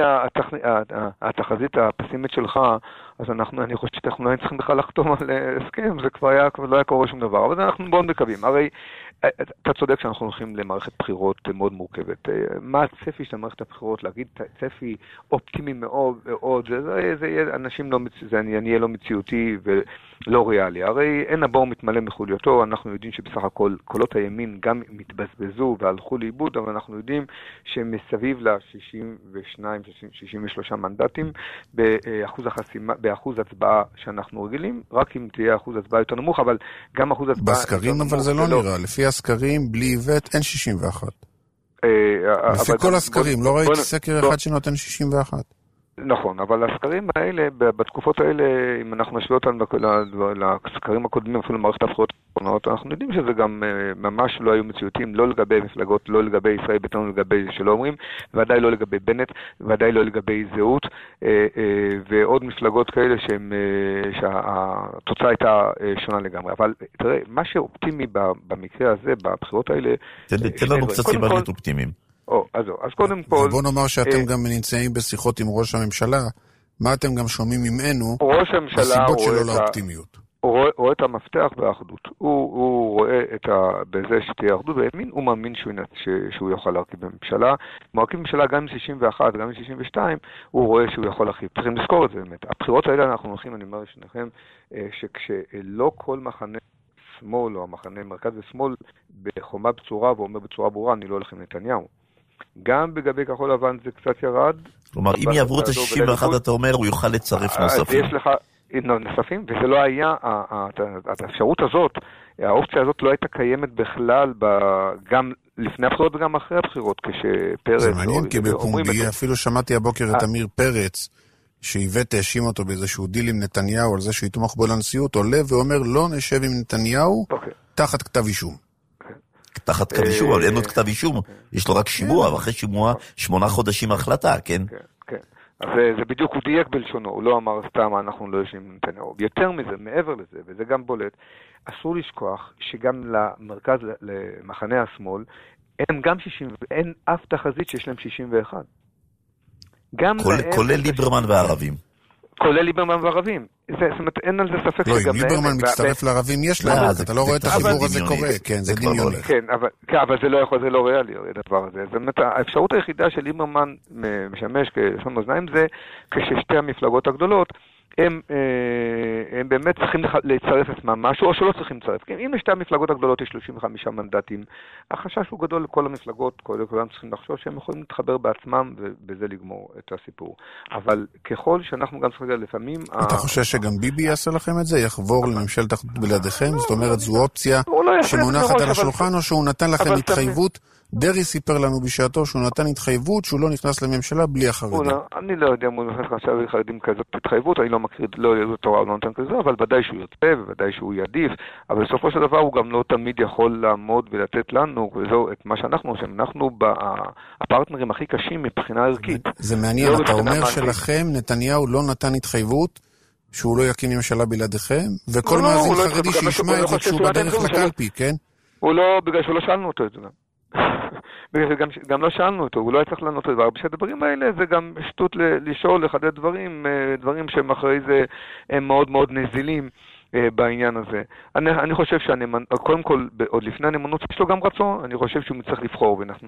התחזית הפסימית שלך, אז אני חושב שאנחנו לא צריכים בכלל לחתום על הסכם, זה כבר לא היה קורה שום דבר, אבל אנחנו מאוד מקווים. הרי אתה צודק שאנחנו הולכים למערכת בחירות מאוד מורכבת. מה הצפי של מערכת הבחירות? להגיד צפי אופטימי מאוד, זה יהיה לא מציאותי ולא ריאלי. הרי אין הבור מתמלא מחוליותו, אנחנו יודעים שבסך הכל קולות הימין גם מתבזבזו והלכו לאיבוד, אבל אנחנו יודעים שמסביב ל-62-63 מנדטים באחוז הצבעה שאנחנו רגילים, רק אם תהיה אחוז הצבעה יותר נמוך, אבל גם אחוז הצבעה... בסקרים אבל זה לא נראה, לפי הסקרים בלי איווט אין 61. לפי כל הסקרים, לא ראיתי סקר אחד שנותן 61. נכון, אבל הסקרים האלה, בתקופות האלה, אם אנחנו נשווה אותם לסקרים הקודמים, אפילו למערכת הבחירות האחרונות, אנחנו יודעים שזה גם ממש לא היו מציאותיים, לא לגבי מפלגות, לא לגבי ישראל ביתנו, לגבי שלא אומרים, ודאי לא לגבי בנט, ודאי לא לגבי זהות, ועוד מפלגות כאלה שהתוצאה הייתה שונה לגמרי. אבל תראה, מה שאופטימי במקרה הזה, בבחירות האלה... תן לנו קצת סיבה להיות אופטימיים. אז קודם כל... ובוא נאמר שאתם גם נמצאים בשיחות עם ראש הממשלה, מה אתם גם שומעים ממנו בסיבות שלו לאופטימיות? הוא רואה את המפתח באחדות. הוא רואה בזה שתהיה אחדות בימין, הוא מאמין שהוא יכול להרכיב בממשלה. מרכיב בממשלה גם עם 61, גם עם 62, הוא רואה שהוא יכול להרכיב. צריכים לזכור את זה באמת. הבחירות האלה אנחנו הולכים, אני אומר לשניכם, שכשלא כל מחנה שמאל או המחנה מרכז ושמאל בחומה בצורה ואומר בצורה ברורה, אני לא הולך עם נתניהו. גם בגבי כחול לבן זה קצת ירד. כלומר, אם יעברו את ה-61, אתה אומר, הוא יוכל לצרף נוספים. יש לך נוספים, וזה לא היה, האפשרות הזאת, האופציה הזאת לא הייתה קיימת בכלל, גם לפני הבחירות וגם אחרי הבחירות, כשפרץ... זה מעניין, כי בפומבי, אפילו שמעתי הבוקר את אמיר פרץ, שאיווט האשים אותו באיזשהו דיל עם נתניהו, על זה שיתמוך בו לנשיאות, עולה ואומר, לא נשב עם נתניהו, תחת כתב אישום. תחת כתב אישום, אבל אין עוד כתב אישום, יש לו רק שימוע, ואחרי שימוע 8 חודשים החלטה, כן? כן. אז זה בדיוק, הוא דייק בלשונו, הוא לא אמר סתם, אנחנו לא יושבים עם נתניהו. יותר מזה, מעבר לזה, וזה גם בולט, אסור לשכוח שגם למרכז, למחנה השמאל, הם גם 60, אין אף תחזית שיש להם 61. כולל ליברמן והערבים. כולל ליברמן וערבים. זאת אומרת, אין על זה ספק שגם... לא, אם ליברמן מצטרף לערבים, יש להם, אתה לא רואה את החיבור הזה קורה. כן, זה דמיוני. כן, אבל זה לא יכול, זה לא ריאלי, הדבר הזה. זאת אומרת, האפשרות היחידה של ליברמן משמש כשון מאזניים זה כששתי המפלגות הגדולות, הם באמת צריכים לצרף עצמם משהו, או שלא צריכים לצרף. אם לשתי המפלגות הגדולות יש 35 מנדטים, החשש הוא גדול לכל המפלגות, כולם צריכים לחשוש שהם יכולים להתחבר בעצמם, ובזה לגמור את הסיפור. אבל ככל שאנחנו גם צריכים לפעמים... אתה חושב שגם ביבי יעשה לכם את זה? יחבור לממשלת אחדות בלעדיכם? זאת אומרת, זו אופציה שמונחת על השולחן, או שהוא נתן לכם התחייבות? דרי סיפר לנו בשעתו שהוא נתן התחייבות שהוא לא נכנס לממשלה בלי החרדים. אני לא יודע אם הוא נכנס עכשיו לחרדים כזאת התחייבות, אני לא מכיר, לא ידעו תורה, הוא לא נותן כזה, אבל ודאי שהוא יוצא, וודאי שהוא ידיף, אבל בסופו של דבר הוא גם לא תמיד יכול לעמוד ולתת לנו, וזהו את מה שאנחנו עושים. אנחנו הפרטנרים הכי קשים מבחינה ערכית. זה מעניין, אתה אומר שלכם נתניהו לא נתן התחייבות, שהוא לא יקים ממשלה בלעדיכם, וכל מאזין חרדי שישמע את זה כשהוא בדרך לקלפי, כן? הוא לא, בגלל שלא שאלנו אותו את זה. גם לא שאלנו אותו, הוא לא היה צריך לענות את זה, אבל בשדברים האלה זה גם שטות לשאול, לחדד דברים שהם אחרי זה הם מאוד מאוד נזילים בעניין הזה. אני חושב קודם כל, עוד לפני הנאמנות יש לו גם רצון, אני חושב שהוא צריך לבחור, ואנחנו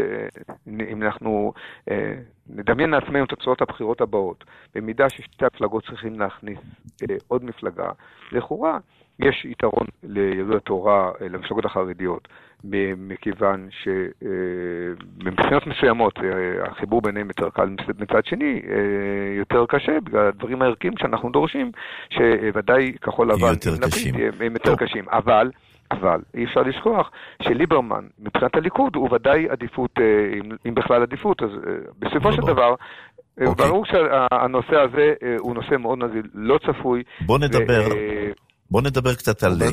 אם אנחנו נדמיין לעצמנו תוצאות הבחירות הבאות, במידה ששתי המפלגות צריכים להכניס עוד מפלגה, לכאורה יש יתרון ליהדות התורה, למפלגות החרדיות, מכיוון שבמבחינות מסוימות החיבור ביניהם יותר קל, מצד שני יותר קשה, בגלל הדברים הערכיים שאנחנו דורשים, שוודאי כחול לבן הם יותר קשים. אבל אי אפשר לשכוח שליברמן, מבחינת הליכוד, הוא ודאי עדיפות, אם בכלל עדיפות, אז בסופו של דבר, ברור שהנושא הזה הוא נושא מאוד נזיל, לא צפוי. בוא נדבר קצת על...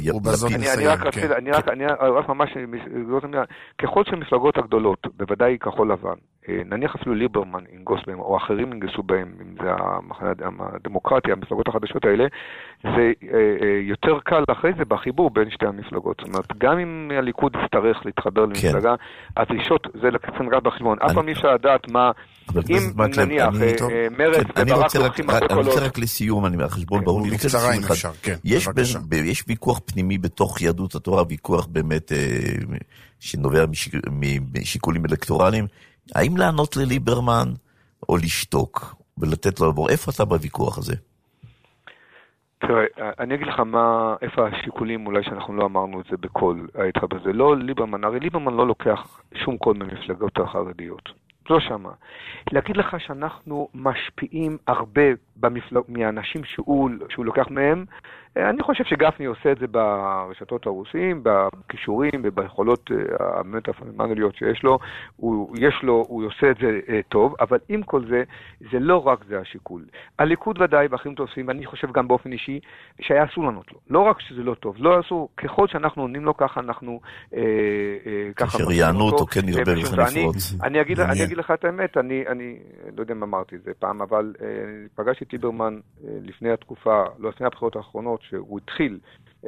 אני רק ממש... ככל שהמפלגות הגדולות, בוודאי כחול לבן, נניח אפילו ליברמן ינגוס בהם, או אחרים ינגסו בהם, אם זה הדמוקרטיה, המפלגות החדשות האלה, זה יותר קל אחרי זה בחיבור בין שתי המפלגות. זאת אומרת, גם אם הליכוד יצטרך להתחבר למפלגה, הדרישות, זה לקצן רק בחשבון. אף פעם אי אפשר לדעת מה... אם נניח, מרץ וברק לוקחים הרבה קולות... אני רוצה רק לסיום, אני מהחשבון ברור. בקצרה אם אפשר, כן. יש ויכוח פנימי בתוך יהדות התורה, ויכוח באמת שנובע משיקולים אלקטורליים. האם לענות לליברמן או לשתוק ולתת לו לעבור? איפה אתה בוויכוח הזה? תראה, אני אגיד לך איפה השיקולים, אולי שאנחנו לא אמרנו את זה בכל ההתחבר הזה. לא ליברמן, הרי ליברמן לא לוקח שום קול ממפלגות החרדיות. לא שמה. להגיד לך שאנחנו משפיעים הרבה מהאנשים שהוא לוקח מהם, אני חושב שגפני עושה את זה ברשתות הרוסיים, בקישורים וביכולות באמת הפנומנליות שיש לו, הוא עושה את זה טוב, אבל עם כל זה, זה לא רק זה השיקול. הליכוד ודאי, ואחרים תופסים, ואני חושב גם באופן אישי, שהיה אסור לענות לו. לא רק שזה לא טוב, לא אסור, ככל שאנחנו עונים לו ככה, אנחנו כאשר יענו אותו, כן ירבה לכם לפרוץ. אני אגיד לך את האמת, אני לא יודע אם אמרתי את זה פעם, אבל פגשתי את ליברמן לפני התקופה, לא לפני הבחירות האחרונות, שהוא התחיל,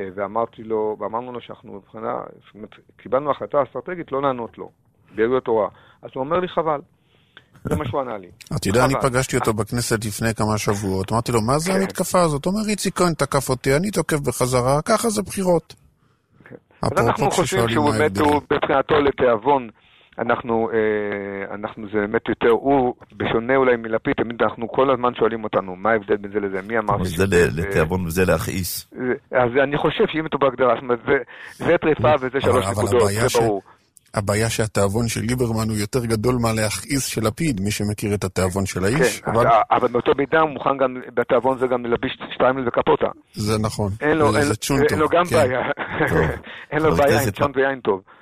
ואמרנו לו שאנחנו קיבלנו החלטה אסטרטגית לא לענות לו, ביהדות התורה. אז הוא אומר לי חבל. זה מה שהוא ענה לי. אתה יודע, אני פגשתי אותו בכנסת לפני כמה שבועות, אמרתי לו, מה זה המתקפה הזאת? הוא אומר, איציק כהן תקף אותי, אני תוקף בחזרה, ככה זה בחירות. אז אנחנו חושבים שהוא באמת, בבחינתו לתיאבון, אנחנו זה באמת יותר, הוא בשונה אולי מלפיד, תמיד אנחנו כל הזמן שואלים אותנו, מה ההבדל בין זה לזה, מי אמר זה לתיאבון וזה להכעיס. אז אני חושב שאם אתה בהגדרה, זאת אומרת, זה טריפה וזה 3 נקודות, זה ברור. הבעיה שהתיאבון של ליברמן הוא יותר גדול מהלהכעיס של לפיד, מי שמכיר את התיאבון של האיש. כן, אבל באותו מידה הוא מוכן גם, בתיאבון זה גם ללביש שטריימל וקפוטה. זה נכון. אין לו גם בעיה. אין לו בעיה עם צ'ון ויין טוב.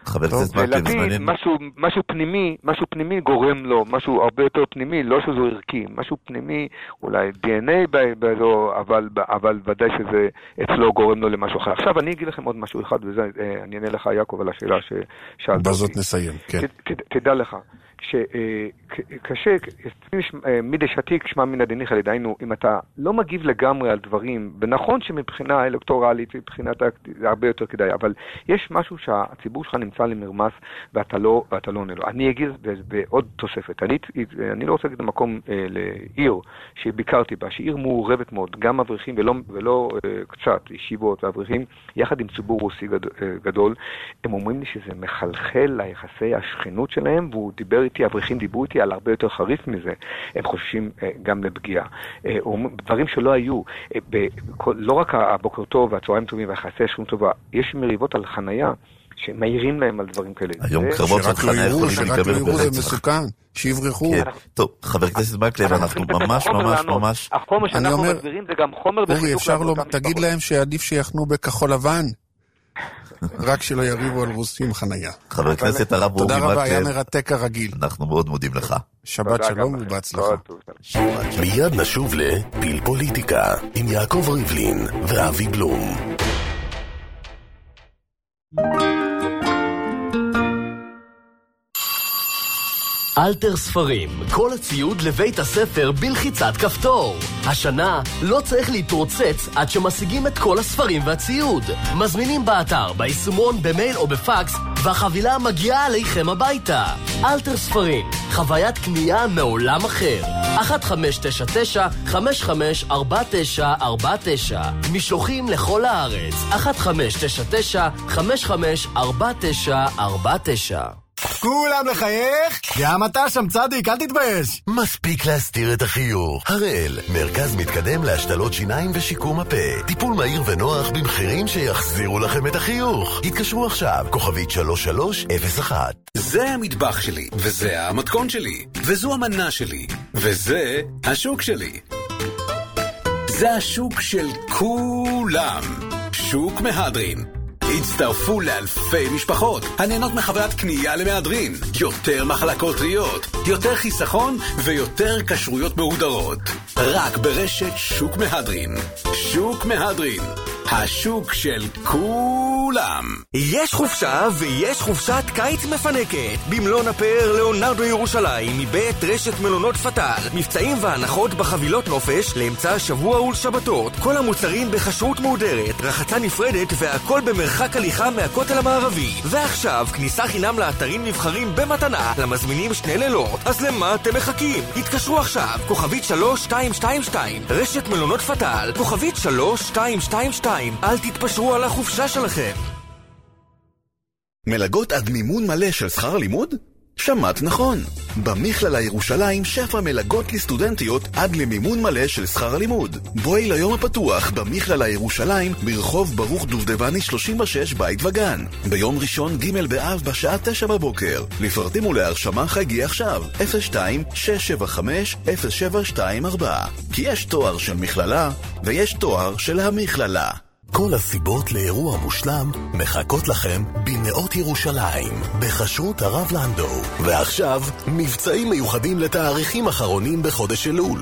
חבר הכנסת מקלב, זה מעניין. משהו פנימי גורם לו, משהו הרבה יותר פנימי, לא שזו ערכי, משהו פנימי, אולי DNA באזור, אבל ודאי שזה אצלו גורם לו למשהו אחר. עכשיו אני אגיד לכם עוד משהו אחד, וזה אני אענה לך יעקב על השאלה ששאלת. בזאת נסיים, כן. תדע לך. שקשה, מידי שתיק שמע מן הדניך על ידיינו, אם אתה לא מגיב לגמרי על דברים, ונכון שמבחינה אלקטורלית, מבחינת זה הרבה יותר כדאי, אבל יש משהו שהציבור שלך נמצא למרמס, ואתה לא עונה לו. אני אגיד בעוד תוספת, אני לא רוצה להגיד למקום לעיר שביקרתי בה, שעיר מעורבת מאוד, גם אברכים ולא קצת ישיבות ואברכים, יחד עם ציבור רוסי גדול, הם אומרים לי שזה מחלחל ליחסי השכנות שלהם, והוא דיבר איתי, אברכים דיברו איתי על הרבה יותר חריף מזה, הם חוששים גם לפגיעה. דברים שלא היו, לא רק הבוקר טוב והצהריים טובים והיחסי השכנות טובה, יש מריבות על חנייה, שמאירים להם על דברים כאלה. היום קרבות של חניה יכולים להיקבר ברצח. זה מסוכן, שיברחו. טוב, חבר הכנסת מקלב, אנחנו ממש... החומר שאנחנו מדברים זה גם חומר... אורי, אפשר לו, תגיד להם שעדיף שיחנו בכחול לבן. רק שלא יריבו על רוסים חנייה. חבר הכנסת הרב אורי מקלב. תודה רבה, היה מרתק הרגיל. אנחנו מאוד מודים לך. שבת שלום ובהצלחה. מיד נשוב לפיל פוליטיקה עם יעקב ריבלין ואבי בלום. אלתר ספרים, כל הציוד לבית הספר בלחיצת כפתור. השנה לא צריך להתרוצץ עד שמשיגים את כל הספרים והציוד. מזמינים באתר, ביישומון, במייל או בפקס, והחבילה מגיעה עליכם הביתה. אלתר ספרים, חוויית קנייה מעולם אחר. 1599-554949. משלוחים לכל הארץ. 1599-554949. כולם לחייך? גם אתה שם צדיק, אל תתבייש. מספיק להסתיר את החיוך. הראל, מרכז מתקדם להשתלות שיניים ושיקום הפה. טיפול מהיר ונוח במחירים שיחזירו לכם את החיוך. התקשרו עכשיו, כוכבית 3301. זה המטבח שלי, וזה המתכון שלי, וזו המנה שלי, וזה השוק שלי. זה השוק של כולם. שוק מהדרין. הצטרפו לאלפי משפחות הנהנות מחוויית קנייה למהדרין, יותר מחלקות טריות, יותר חיסכון ויותר כשרויות מהודרות. רק ברשת שוק מהדרין. שוק מהדרין, השוק של כולם. יש חופשה ויש חופשת קיץ מפנקת במלון הפאר ליאונרדו ירושלים מבית רשת מלונות פטל. מבצעים והנחות בחבילות נופש לאמצע השבוע ולשבתות. כל המוצרים בכשרות מהודרת, רחצה נפרדת והכל במרחק הליכה מהכותל המערבי. ועכשיו כניסה חינם לאתרים נבחרים במתנה למזמינים 2 לילות. אז למה אתם מחכים? התקשרו עכשיו, כוכבית 3222, רשת מלונות פטל, כוכבית 3222. אל תתפשרו על החופשה שלכם. מלגות עד מימון מלא של שכר לימוד? שמעת נכון. במכללה ירושלים שפע מלגות לסטודנטיות עד למימון מלא של שכר הלימוד. בואי ליום הפתוח במכללה ירושלים ברחוב ברוך דובדבני 36 בית וגן. ביום ראשון ג' באב בשעה 9 בבוקר. לפרטים ולהרשמה חייגי עכשיו 02-675-0724. כי יש תואר של מכללה ויש תואר של המכללה. כל הסיבות לאירוע מושלם מחכות לכם בנאות ירושלים, בחשרות הרב לנדו. ועכשיו, מבצעים מיוחדים לתאריכים אחרונים בחודש אלול.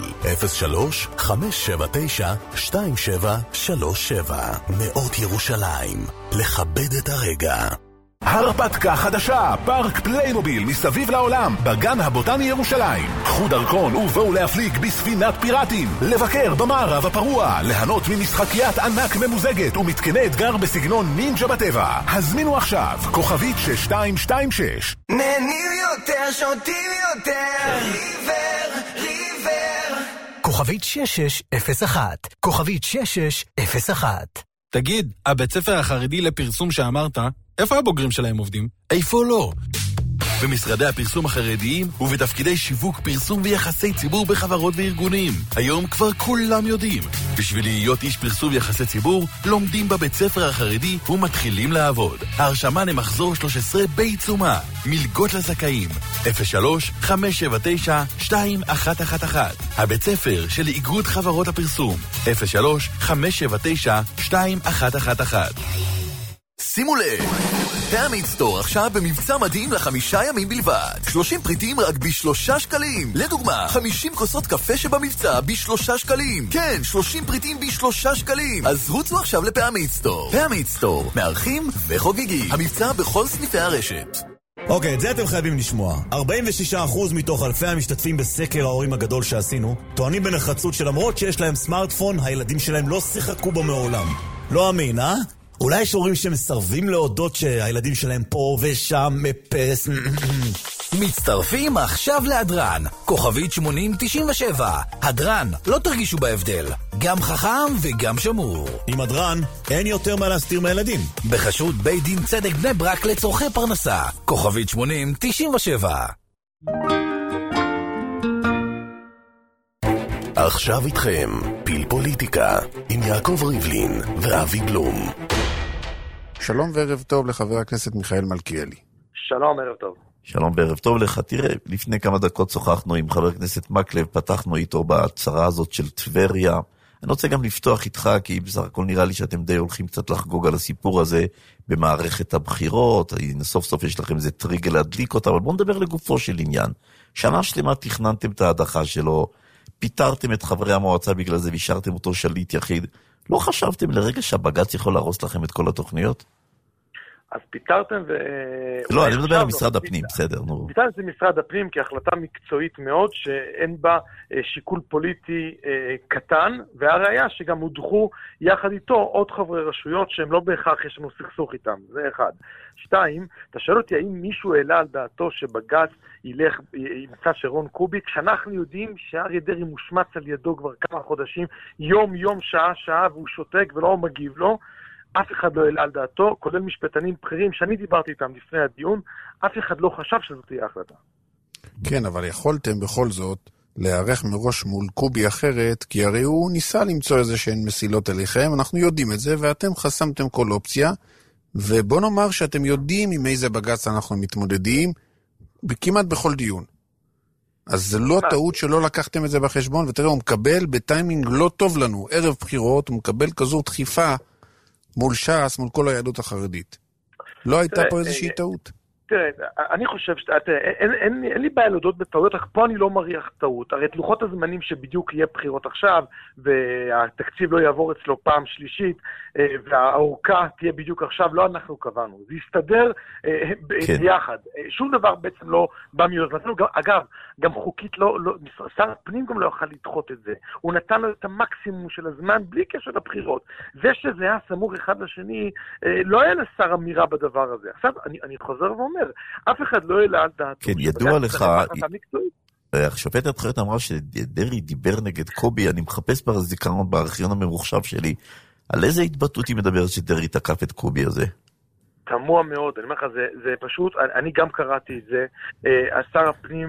03-579-2737. נאות ירושלים. לכבד את הרגע. הרפתקה חדשה, פארק פליימוביל מסביב לעולם, בגן הבוטני ירושלים. קחו דרכון ובואו להפליג בספינת פיראטים, לבקר במערב הפרוע, ליהנות ממשחקיית ענק ממוזגת ומתקני אתגר בסגנון נינג'ה בטבע. הזמינו עכשיו, כוכבית 6226. נהנים יותר, שותים יותר, ריבר. כוכבית 6601, כוכבית 6601. תגיד, הבית ספר החרדי לפרסום שאמרת, איפה הבוגרים שלהם עובדים? איפה לא? במשרדי הפרסום החרדיים ובתפקידי שיווק, פרסום ויחסי ציבור בחברות וארגונים. היום כבר כולם יודעים. בשביל להיות איש פרסום ויחסי ציבור, לומדים בבית ספר החרדי ומתחילים לעבוד. ההרשמה למחזור 13 בעיצומה. מלגות לזכאים. 03-579-2111. הבית ספר של איגוד חברות הפרסום. 03-579-2111. שימו לב! פעמית סטור עכשיו במבצע מדהים ל5 ימים בלבד. 30 פריטים רק ב3 שקלים. לדוגמה, 50 כוסות קפה שבמבצע ב3 שקלים. כן, 30 פריטים ב3 שקלים. אז רוצו עכשיו לפעמית סטור. פעמית סטור, מארחים וחוגגים. המבצע בכל סניפי הרשת. אוקיי, את זה אתם חייבים לשמוע. 46% מתוך אלפי המשתתפים בסקר ההורים הגדול שעשינו טוענים בנחרצות שלמרות שיש להם סמארטפון, הילדים שלהם לא שיחקו בו מעולם. לא אמין, אה? אולי יש הורים שמסרבים להודות שהילדים שלהם פה ושם מפס. מצטרפים עכשיו להדרן, כוכבית 8097. הדרן, לא תרגישו בהבדל. גם חכם וגם שמור. עם הדרן, אין יותר מה להסתיר מהילדים. בחסות בית דין צדק בני ברק לצורכי פרנסה. כוכבית 8097. עכשיו איתכם, פיל פוליטיקה, עם יעקב ריבלין ואבי בלום. שלום וערב טוב לחבר הכנסת מיכאל מלכיאלי. שלום, ערב טוב. שלום וערב טוב לך. תראה, לפני כמה דקות שוחחנו עם חבר הכנסת מקלב, פתחנו איתו בהצהרה הזאת של טבריה. אני רוצה גם לפתוח איתך, כי בסך הכל נראה לי שאתם די הולכים קצת לחגוג על הסיפור הזה במערכת הבחירות. סוף סוף יש לכם איזה טריגל להדליק אותה, אבל בואו נדבר לגופו של עניין. שנה שלמה תכננתם את ההדחה שלו, פיטרתם את חברי המועצה בגלל זה והשארתם אותו שליט יחיד. לא חשבתם לרגע שהבג"ץ יכול להרוס לכם את כל התוכניות? אז פיטרתם לא, אני מדבר על משרד הפנים, בסדר. פיטרתם זה משרד הפנים כהחלטה מקצועית מאוד, שאין בה שיקול פוליטי קטן, והראיה שגם הודחו יחד איתו עוד חברי רשויות שהם לא בהכרח יש לנו סכסוך איתם, זה אחד. 2, אתה שואל אותי האם מישהו העלה על דעתו שבג"ץ ימצא שרון קובי, כשאנחנו יודעים שאריה דרעי מושמץ על ידו כבר כמה חודשים, יום, שעה, והוא שותק ולא מגיב לו, אף אחד לא העלה על דעתו, כולל משפטנים בכירים שאני דיברתי איתם לפני הדיון, אף אחד לא חשב שזאת תהיה החלטה. כן, אבל יכולתם בכל זאת להיערך מראש מול קובי אחרת, כי הרי הוא ניסה למצוא איזה שהן מסילות אליכם, אנחנו יודעים את זה, ואתם חסמתם כל אופציה, ובוא נאמר שאתם יודעים עם איזה בג"ץ אנחנו מתמודדים, כמעט בכל דיון. אז זה לא טעות שלא לקחתם את זה בחשבון, ותראה, הוא מקבל בטיימינג לא טוב לנו, ערב בחירות, הוא מקבל כזו דחיפה מול ש"ס, מול כל היהדות החרדית. לא הייתה פה איזושהי טעות. תראה, אני חושב אין לי בעיה להודות בטעויות, אך פה אני לא מריח טעות. הרי את לוחות הזמנים שבדיוק יהיה בחירות עכשיו, והתקציב לא יעבור אצלו פעם שלישית, והאורכה תהיה בדיוק עכשיו, לא אנחנו קבענו. זה יסתדר ביחד. שום דבר בעצם לא בא מיוזמתנו. אגב, גם חוקית שר הפנים גם לא יוכל לדחות את זה. הוא נתן לו את המקסימום של הזמן בלי קשר לבחירות. זה שזה היה סמוך אחד לשני, לא היה לשר אמירה בדבר הזה. עכשיו, אני חוזר ואומר, אף אחד לא העלה על דעתו. כן, ידוע לך, השופטת חיות אמרה שדרעי דיבר נגד קובי, אני מחפש בזיכרון בארכיון הממוחשב שלי, על איזה התבטאות היא מדברת שדרעי תקף את קובי הזה? תמוה מאוד, אני אומר לך, זה פשוט, אני גם קראתי את זה, השר הפנים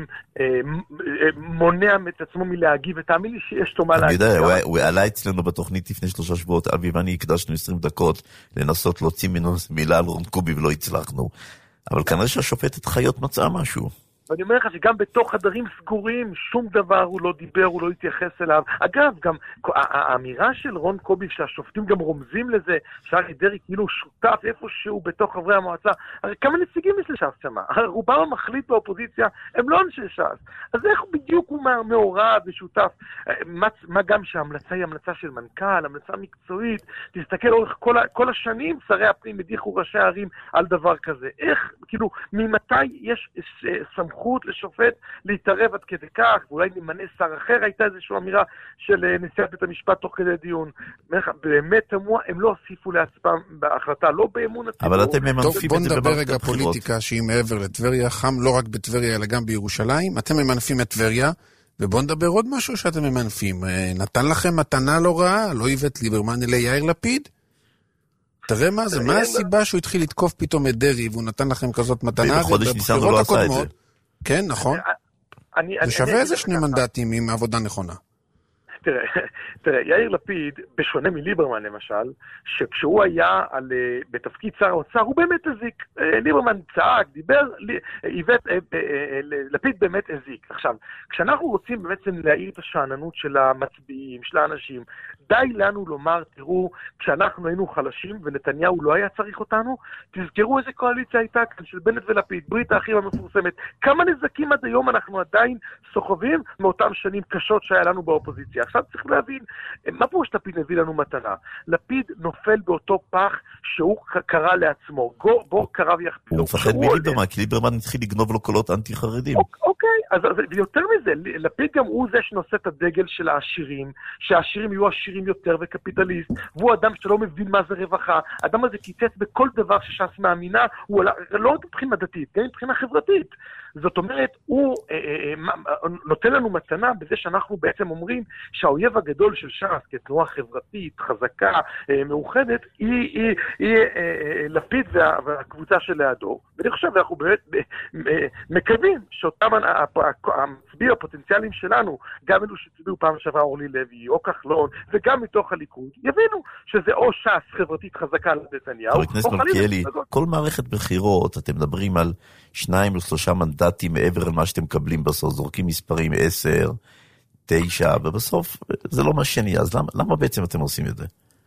מונע את עצמו מלהגיב, ותאמין לי שיש לו מה להגיב. אני יודע, הוא עלה אצלנו בתוכנית לפני 3 שבועות, אבי ואני הקדשנו 20 דקות לנסות להוציא ממנו מילה על רון קובי ולא הצלחנו. אבל כנראה שהשופטת חיות מצאה משהו. ואני אומר לך שגם בתוך חדרים סגורים, שום דבר הוא לא דיבר, הוא לא התייחס אליו. אגב, גם האמירה של רון קובי, שהשופטים גם רומזים לזה, שאריה דרעי כאילו שותף איפשהו בתוך חברי המועצה, הרי כמה נציגים יש לש"ס שמה? רובם המחליט באופוזיציה, הם לא אנשי ש"ס. אז איך בדיוק הוא מעורב ושותף? מה גם שההמלצה היא המלצה של מנכ"ל, המלצה מקצועית, תסתכל לאורך כל השנים, שרי הפנים הדיחו ראשי הערים על דבר כזה. איך, כאילו, ממתי יש סמכות לשופט להתערב עד כדי כך, ואולי נמנה שר אחר, הייתה איזושהי אמירה של נשיאת בית המשפט תוך כדי דיון. באמת תמוה, הם לא הוסיפו לעצמם בהחלטה, לא באמון הציבור. אבל אתם ממנפים בוא נדבר רגע פוליטיקה שהיא מעבר לטבריה, חם לא רק בטבריה אלא גם בירושלים, אתם ממנפים את טבריה, ובוא נדבר עוד משהו שאתם ממנפים. נתן לכם מתנה לא רעה, לא איווט ליברמן אלא יאיר לפיד? תראה מה זה, מה הסיבה שהוא התחיל לתקוף פתאום את דרעי, והוא נתן לכם כזאת מתנה, בחודש ניסן הוא לא עשה את זה. כן, נכון. זה שווה איזה 2 מנדטים עם עבודה נכונה. תראה, יאיר לפיד, בשונה מליברמן למשל, שכשהוא היה בתפקיד שר האוצר, הוא באמת הזיק. ליברמן צעק, דיבר, לפיד באמת הזיק. עכשיו, כשאנחנו רוצים בעצם להעיר את השעננות של המצביעים, של האנשים, די לנו לומר, תראו, כשאנחנו היינו חלשים ונתניהו לא היה צריך אותנו, תזכרו איזה קואליציה הייתה כאן של בנט ולפיד, ברית האחים המפורסמת. כמה נזקים עד היום אנחנו עדיין סוחבים מאותם שנים קשות שהיה לנו באופוזיציה. עכשיו צריך להבין, מה פה שלפיד הביא לנו מתנה? לפיד נופל באותו פח שהוא קרא לעצמו. בור קרב יחפילו. הוא מפחד מליברמן, כי ליברמן התחיל לגנוב לו קולות אנטי-חרדים. אוקיי, אז יותר מזה, לפיד גם הוא זה שנושא את הדגל של העשירים, שהעשירים יהיו עשירים יותר וקפיטליסט, והוא אדם שלא מבין מה זה רווחה. האדם הזה קיצץ בכל דבר שש"ס מאמינה, הוא לא רק מבחינה דתית, גם מבחינה חברתית. זאת אומרת, הוא נותן לנו מתנה בזה שאנחנו בעצם אומרים שהאויב הגדול של ש"ס כתנועה חברתית, חזקה, מאוחדת, היא לפיד והקבוצה של לידו. ואני חושב, אנחנו באמת מקווים שאותם המצביעים הפוטנציאליים שלנו, גם אלו שהצביעו פעם שעברה אורלי לוי או כחלון, וגם מתוך הליכוד, יבינו שזה או ש"ס חברתית חזקה לנתניהו, חבר הכנסת מלכיאלי, כל מערכת בחירות, אתם מדברים על 2 או 3 מנדטים מעבר למה שאתם מקבלים בסוף, זורקים מספרים 10, 9, ובסוף זה לא מה שני, אז למה בעצם אתם עושים את זה?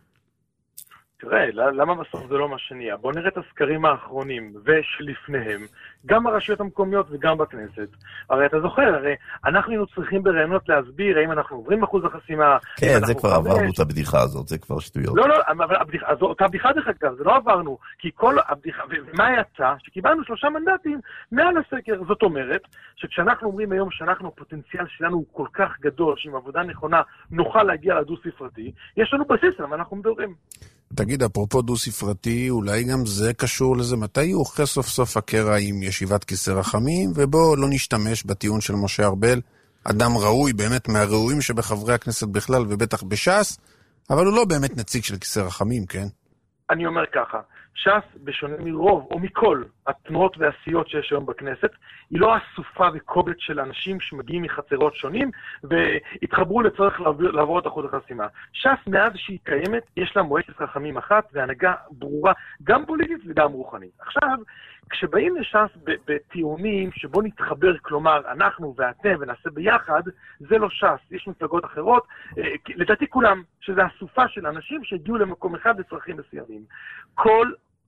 תראה, למה בסוף זה לא מה שנייה? בוא נראה את הסקרים האחרונים ושלפניהם, גם ברשויות המקומיות וגם בכנסת. הרי אתה זוכר, הרי אנחנו היינו צריכים ברעיונות להסביר האם אנחנו עוברים אחוז החסימה. כן, זה כבר עברנו את הבדיחה הזאת, זה כבר שטויות. לא, אבל אותה בדיחה דרך אגב, זה לא עברנו, כי כל הבדיחה, ומה יצא? שקיבלנו 3 מנדטים מעל הסקר. זאת אומרת, שכשאנחנו אומרים היום שאנחנו, הפוטנציאל שלנו הוא כל כך גדול, שעם עבודה נכונה נוכל להגיע לדו ספרתי, יש לנו בסיס, אבל אנחנו מדברים. תגיד, אפרופו דו-ספרתי, אולי גם זה קשור לזה, מתי יאוחר סוף סוף הקרע עם ישיבת כיסא רחמים, ובוא לא נשתמש בטיעון של משה ארבל, אדם ראוי, באמת מהראויים שבחברי הכנסת בכלל, ובטח בש"ס, אבל הוא לא באמת נציג של כיסא רחמים, כן? אני אומר ככה, ש"ס, בשונה מרוב או מכל התנועות והסיעות שיש היום בכנסת, היא לא אסופה וקובץ של אנשים שמגיעים מחצרות שונים והתחברו לצורך לעבור את אחוז החסימה. ש"ס מאז שהיא קיימת, יש לה מועצת חכמים אחת והנהגה ברורה, גם פוליטית וגם רוחנית. עכשיו, כשבאים לש"ס בטיעונים שבו נתחבר, כלומר, אנחנו ואתם ונעשה ביחד, זה לא ש"ס, יש מפלגות אחרות, לדעתי כולם, שזה אסופה של אנשים שהגיעו למקום אחד לצרכים מסוימים. כל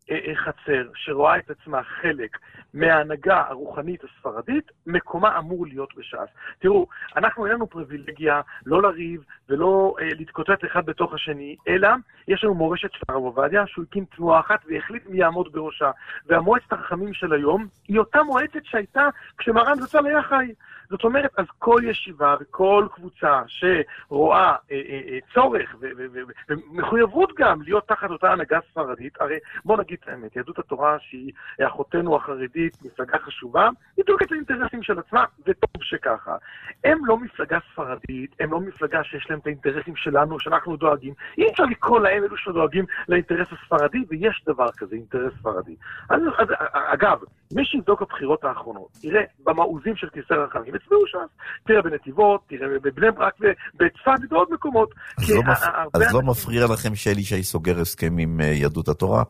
חצר שרואה את עצמה חלק מההנהגה הרוחנית הספרדית, מקומה אמור להיות בש"ס. תראו, אנחנו אין לנו פריבילגיה לא לריב ולא להתקוטט אחד בתוך השני, אלא יש לנו מורשת של הרב עובדיה, שהוא הקים תנועה אחת והחליט מי יעמוד בראשה. והמועצת החכמים של היום היא אותה מועצת שהייתה כשמרן זצ"ל היה חי. זאת אומרת, אז כל ישיבה וכל קבוצה שרואה צורך ומחויבות גם להיות תחת אותה הנהגה ספרדית, הרי בוא נגיד את האמת, יהדות התורה שהיא אחותנו החרדית, מפלגה חשובה, היא דואגת לאינטרסים של עצמה, וטוב שככה. הם לא מפלגה ספרדית, הם לא מפלגה שיש להם את האינטרסים שלנו, שאנחנו דואגים. אי אפשר לקרוא להם אלו שדואגים לאינטרס הספרדי, ויש דבר כזה, אינטרס ספרדי. אז אגב, מי שיבדוק הבחירות האחרונות, תראה במעוזים של כיסא רחמים, הצביעו ש"ס, תראה בנתיבות, תראה בבני ברק ובצפת ובעוד מקומות. אז לא מפריע לכם שאלישי סוגר הסכם עם יהדות התורה?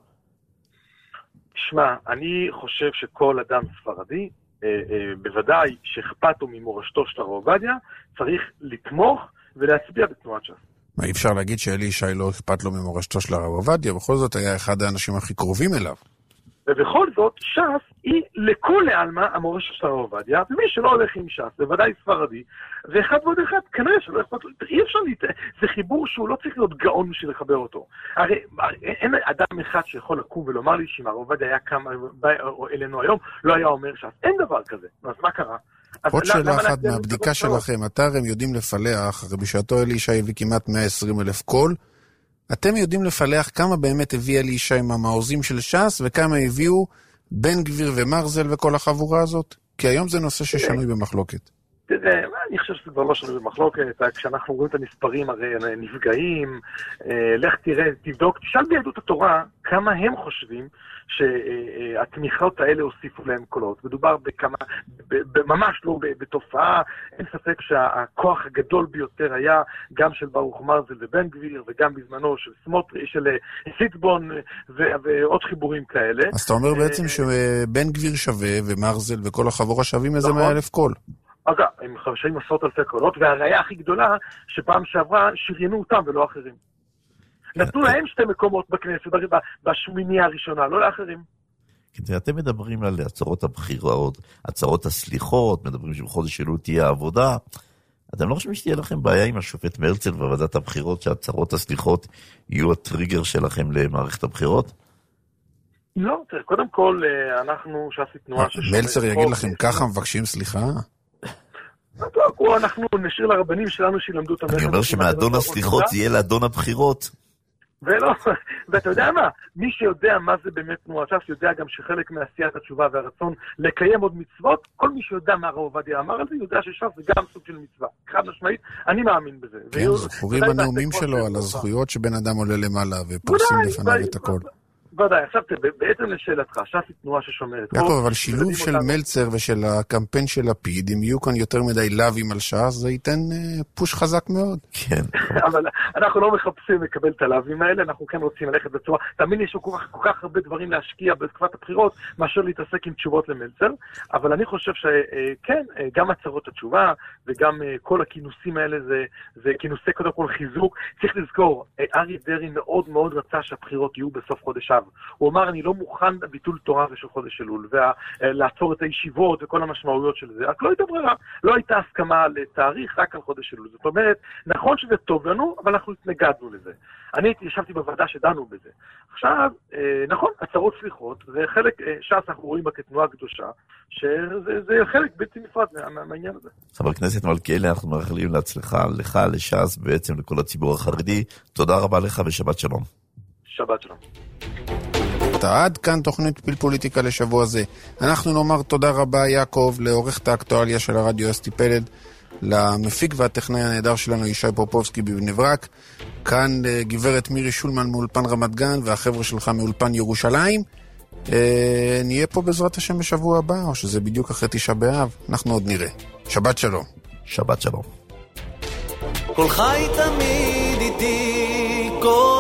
שמע, אני חושב שכל אדם ספרדי, בוודאי שאכפתו ממורשתו של הרב עובדיה, צריך לתמוך ולהצביע בתנועת ש"ס. מה, אי אפשר להגיד שאלישי לא אכפת לו ממורשתו של הרב עובדיה, בכל זאת היה אחד האנשים הכי קרובים אליו. ובכל זאת, ש"ס היא לכל העלמה המורשת של הרב עובדיה, ומי שלא הולך עם ש"ס, בוודאי ספרדי, ואחד ועוד אחד, כנראה שלא אכפת לו, אי אפשר זה חיבור שהוא לא צריך להיות גאון בשביל לחבר אותו. הרי אין אדם אחד שיכול לקום ולומר לי שאם הרב עובדיה היה קם אלינו היום, לא היה אומר ש"ס. אין דבר כזה. אז מה קרה? עוד שאלה אחת מהבדיקה שלכם, אתם יודעים לפלח, הרי בשעתו אלישי הביא כמעט 120,000 קול, אתם יודעים לפלח כמה באמת הביא אלישי עם המעוזים של ש"ס, וכמה הביאו בן גביר ומרזל וכל החבורה הזאת? כי היום זה נושא ששנוי במחלוקת. תראה, אני חושב שזה כבר לא שלנו במחלוקת, כשאנחנו רואים את המספרים הרי נפגעים, לך תראה, תבדוק, תשאל ביהדות התורה כמה הם חושבים שהתמיכות האלה הוסיפו להם קולות. מדובר בכמה, ממש לא בתופעה, אין ספק שהכוח הגדול ביותר היה גם של ברוך מרזל ובן גביר, וגם בזמנו של של סיטבון ועוד חיבורים כאלה. אז אתה אומר בעצם שבן גביר שווה ומרזל וכל החבורה שווים איזה 100,000 קול. אגב, הם חשבים 10,000 קולות, והראיה הכי גדולה שפעם שעברה שריינו אותם ולא אחרים. נתנו להם 2 מקומות בכנסת בשמינייה הראשונה, לא לאחרים. אתם מדברים על הצהרות הבחירות, הצהרות הסליחות, מדברים שבחודש אלול תהיה העבודה. אתם לא חושבים שתהיה לכם בעיה עם השופט מרצל בוועדת הבחירות, שהצהרות הסליחות יהיו הטריגר שלכם למערכת הבחירות? לא, קודם כל, אנחנו שעשי תנועה מלצר יגיד לכם ככה מבקשים סליחה? אנחנו נשאיר לרבנים שלנו שילמדו את המלאכה. אני אומר שמאדון הסליחות זה יהיה לאדון הבחירות. ואתה יודע מה? מי שיודע מה זה באמת תנועה ש"ס, יודע גם שחלק מעשיית התשובה והרצון לקיים עוד מצוות, כל מי שיודע מה הרב עובדיה אמר על זה, יודע שש"ס זה גם סוג של מצווה. חד משמעית, אני מאמין בזה. כן, זכורים הנאומים שלו על הזכויות שבן אדם עולה למעלה ופורסים לפניו את הכל. ודאי, עכשיו בעצם לשאלתך, ש"ס היא תנועה ששומרת. יעקב, אבל שילוב של מלצר ושל הקמפיין של לפיד, אם יהיו כאן יותר מדי לאווים על ש"ס, זה ייתן פוש חזק מאוד. כן. אבל אנחנו לא מחפשים לקבל את הלאווים האלה, אנחנו כן רוצים ללכת בצורה, תאמין לי, יש כל כך הרבה דברים להשקיע בתקופת הבחירות, מאשר להתעסק עם תשובות למלצר, אבל אני חושב שכן, גם הצהרות התשובה, וגם כל הכינוסים האלה, זה כינוסי קודם כל חיזוק. צריך לזכור, אריה דרעי מאוד מאוד רצה שהבחירות יהיו בסוף חודש אב. הוא אמר, אני לא מוכן ביטול תורה של חודש אלול, ולעצור את הישיבות וכל המשמעויות של זה. רק לא הייתה ברירה, לא הייתה הסכמה לתאריך רק על חודש אלול. זאת אומרת, נכון שזה טוב לנו, אבל אנחנו התנגדנו לזה. אני ישבתי בוועדה שדנו בזה. עכשיו, נכון, הצהרות סליחות, זה חלק, ש"ס אנחנו רואים בה כתנועה קדושה, שזה חלק בלתי נפרד מהעניין הזה. חבר הכנסת מלכיאלי, אנחנו מאחלים להצלחה, לך, לש"ס, בעצם לכל הציבור החרדי. תודה רבה לך ושבת שלום. שבת שלום. עד כאן תוכנית פילפוליטיקה לשבוע זה. אנחנו נאמר תודה רבה יעקב, לעורכת האקטואליה של הרדיו אסתי פלד, למפיק והטכנאי הנהדר שלנו ישי פופובסקי בבני ברק, כאן גברת מירי שולמן מאולפן רמת גן והחבר'ה שלך מאולפן ירושלים. נהיה פה בעזרת השם בשבוע הבא, או שזה בדיוק אחרי 9 באב, אנחנו עוד נראה. שבת שלום. שבת שלום. כל חי תמיד איתי כל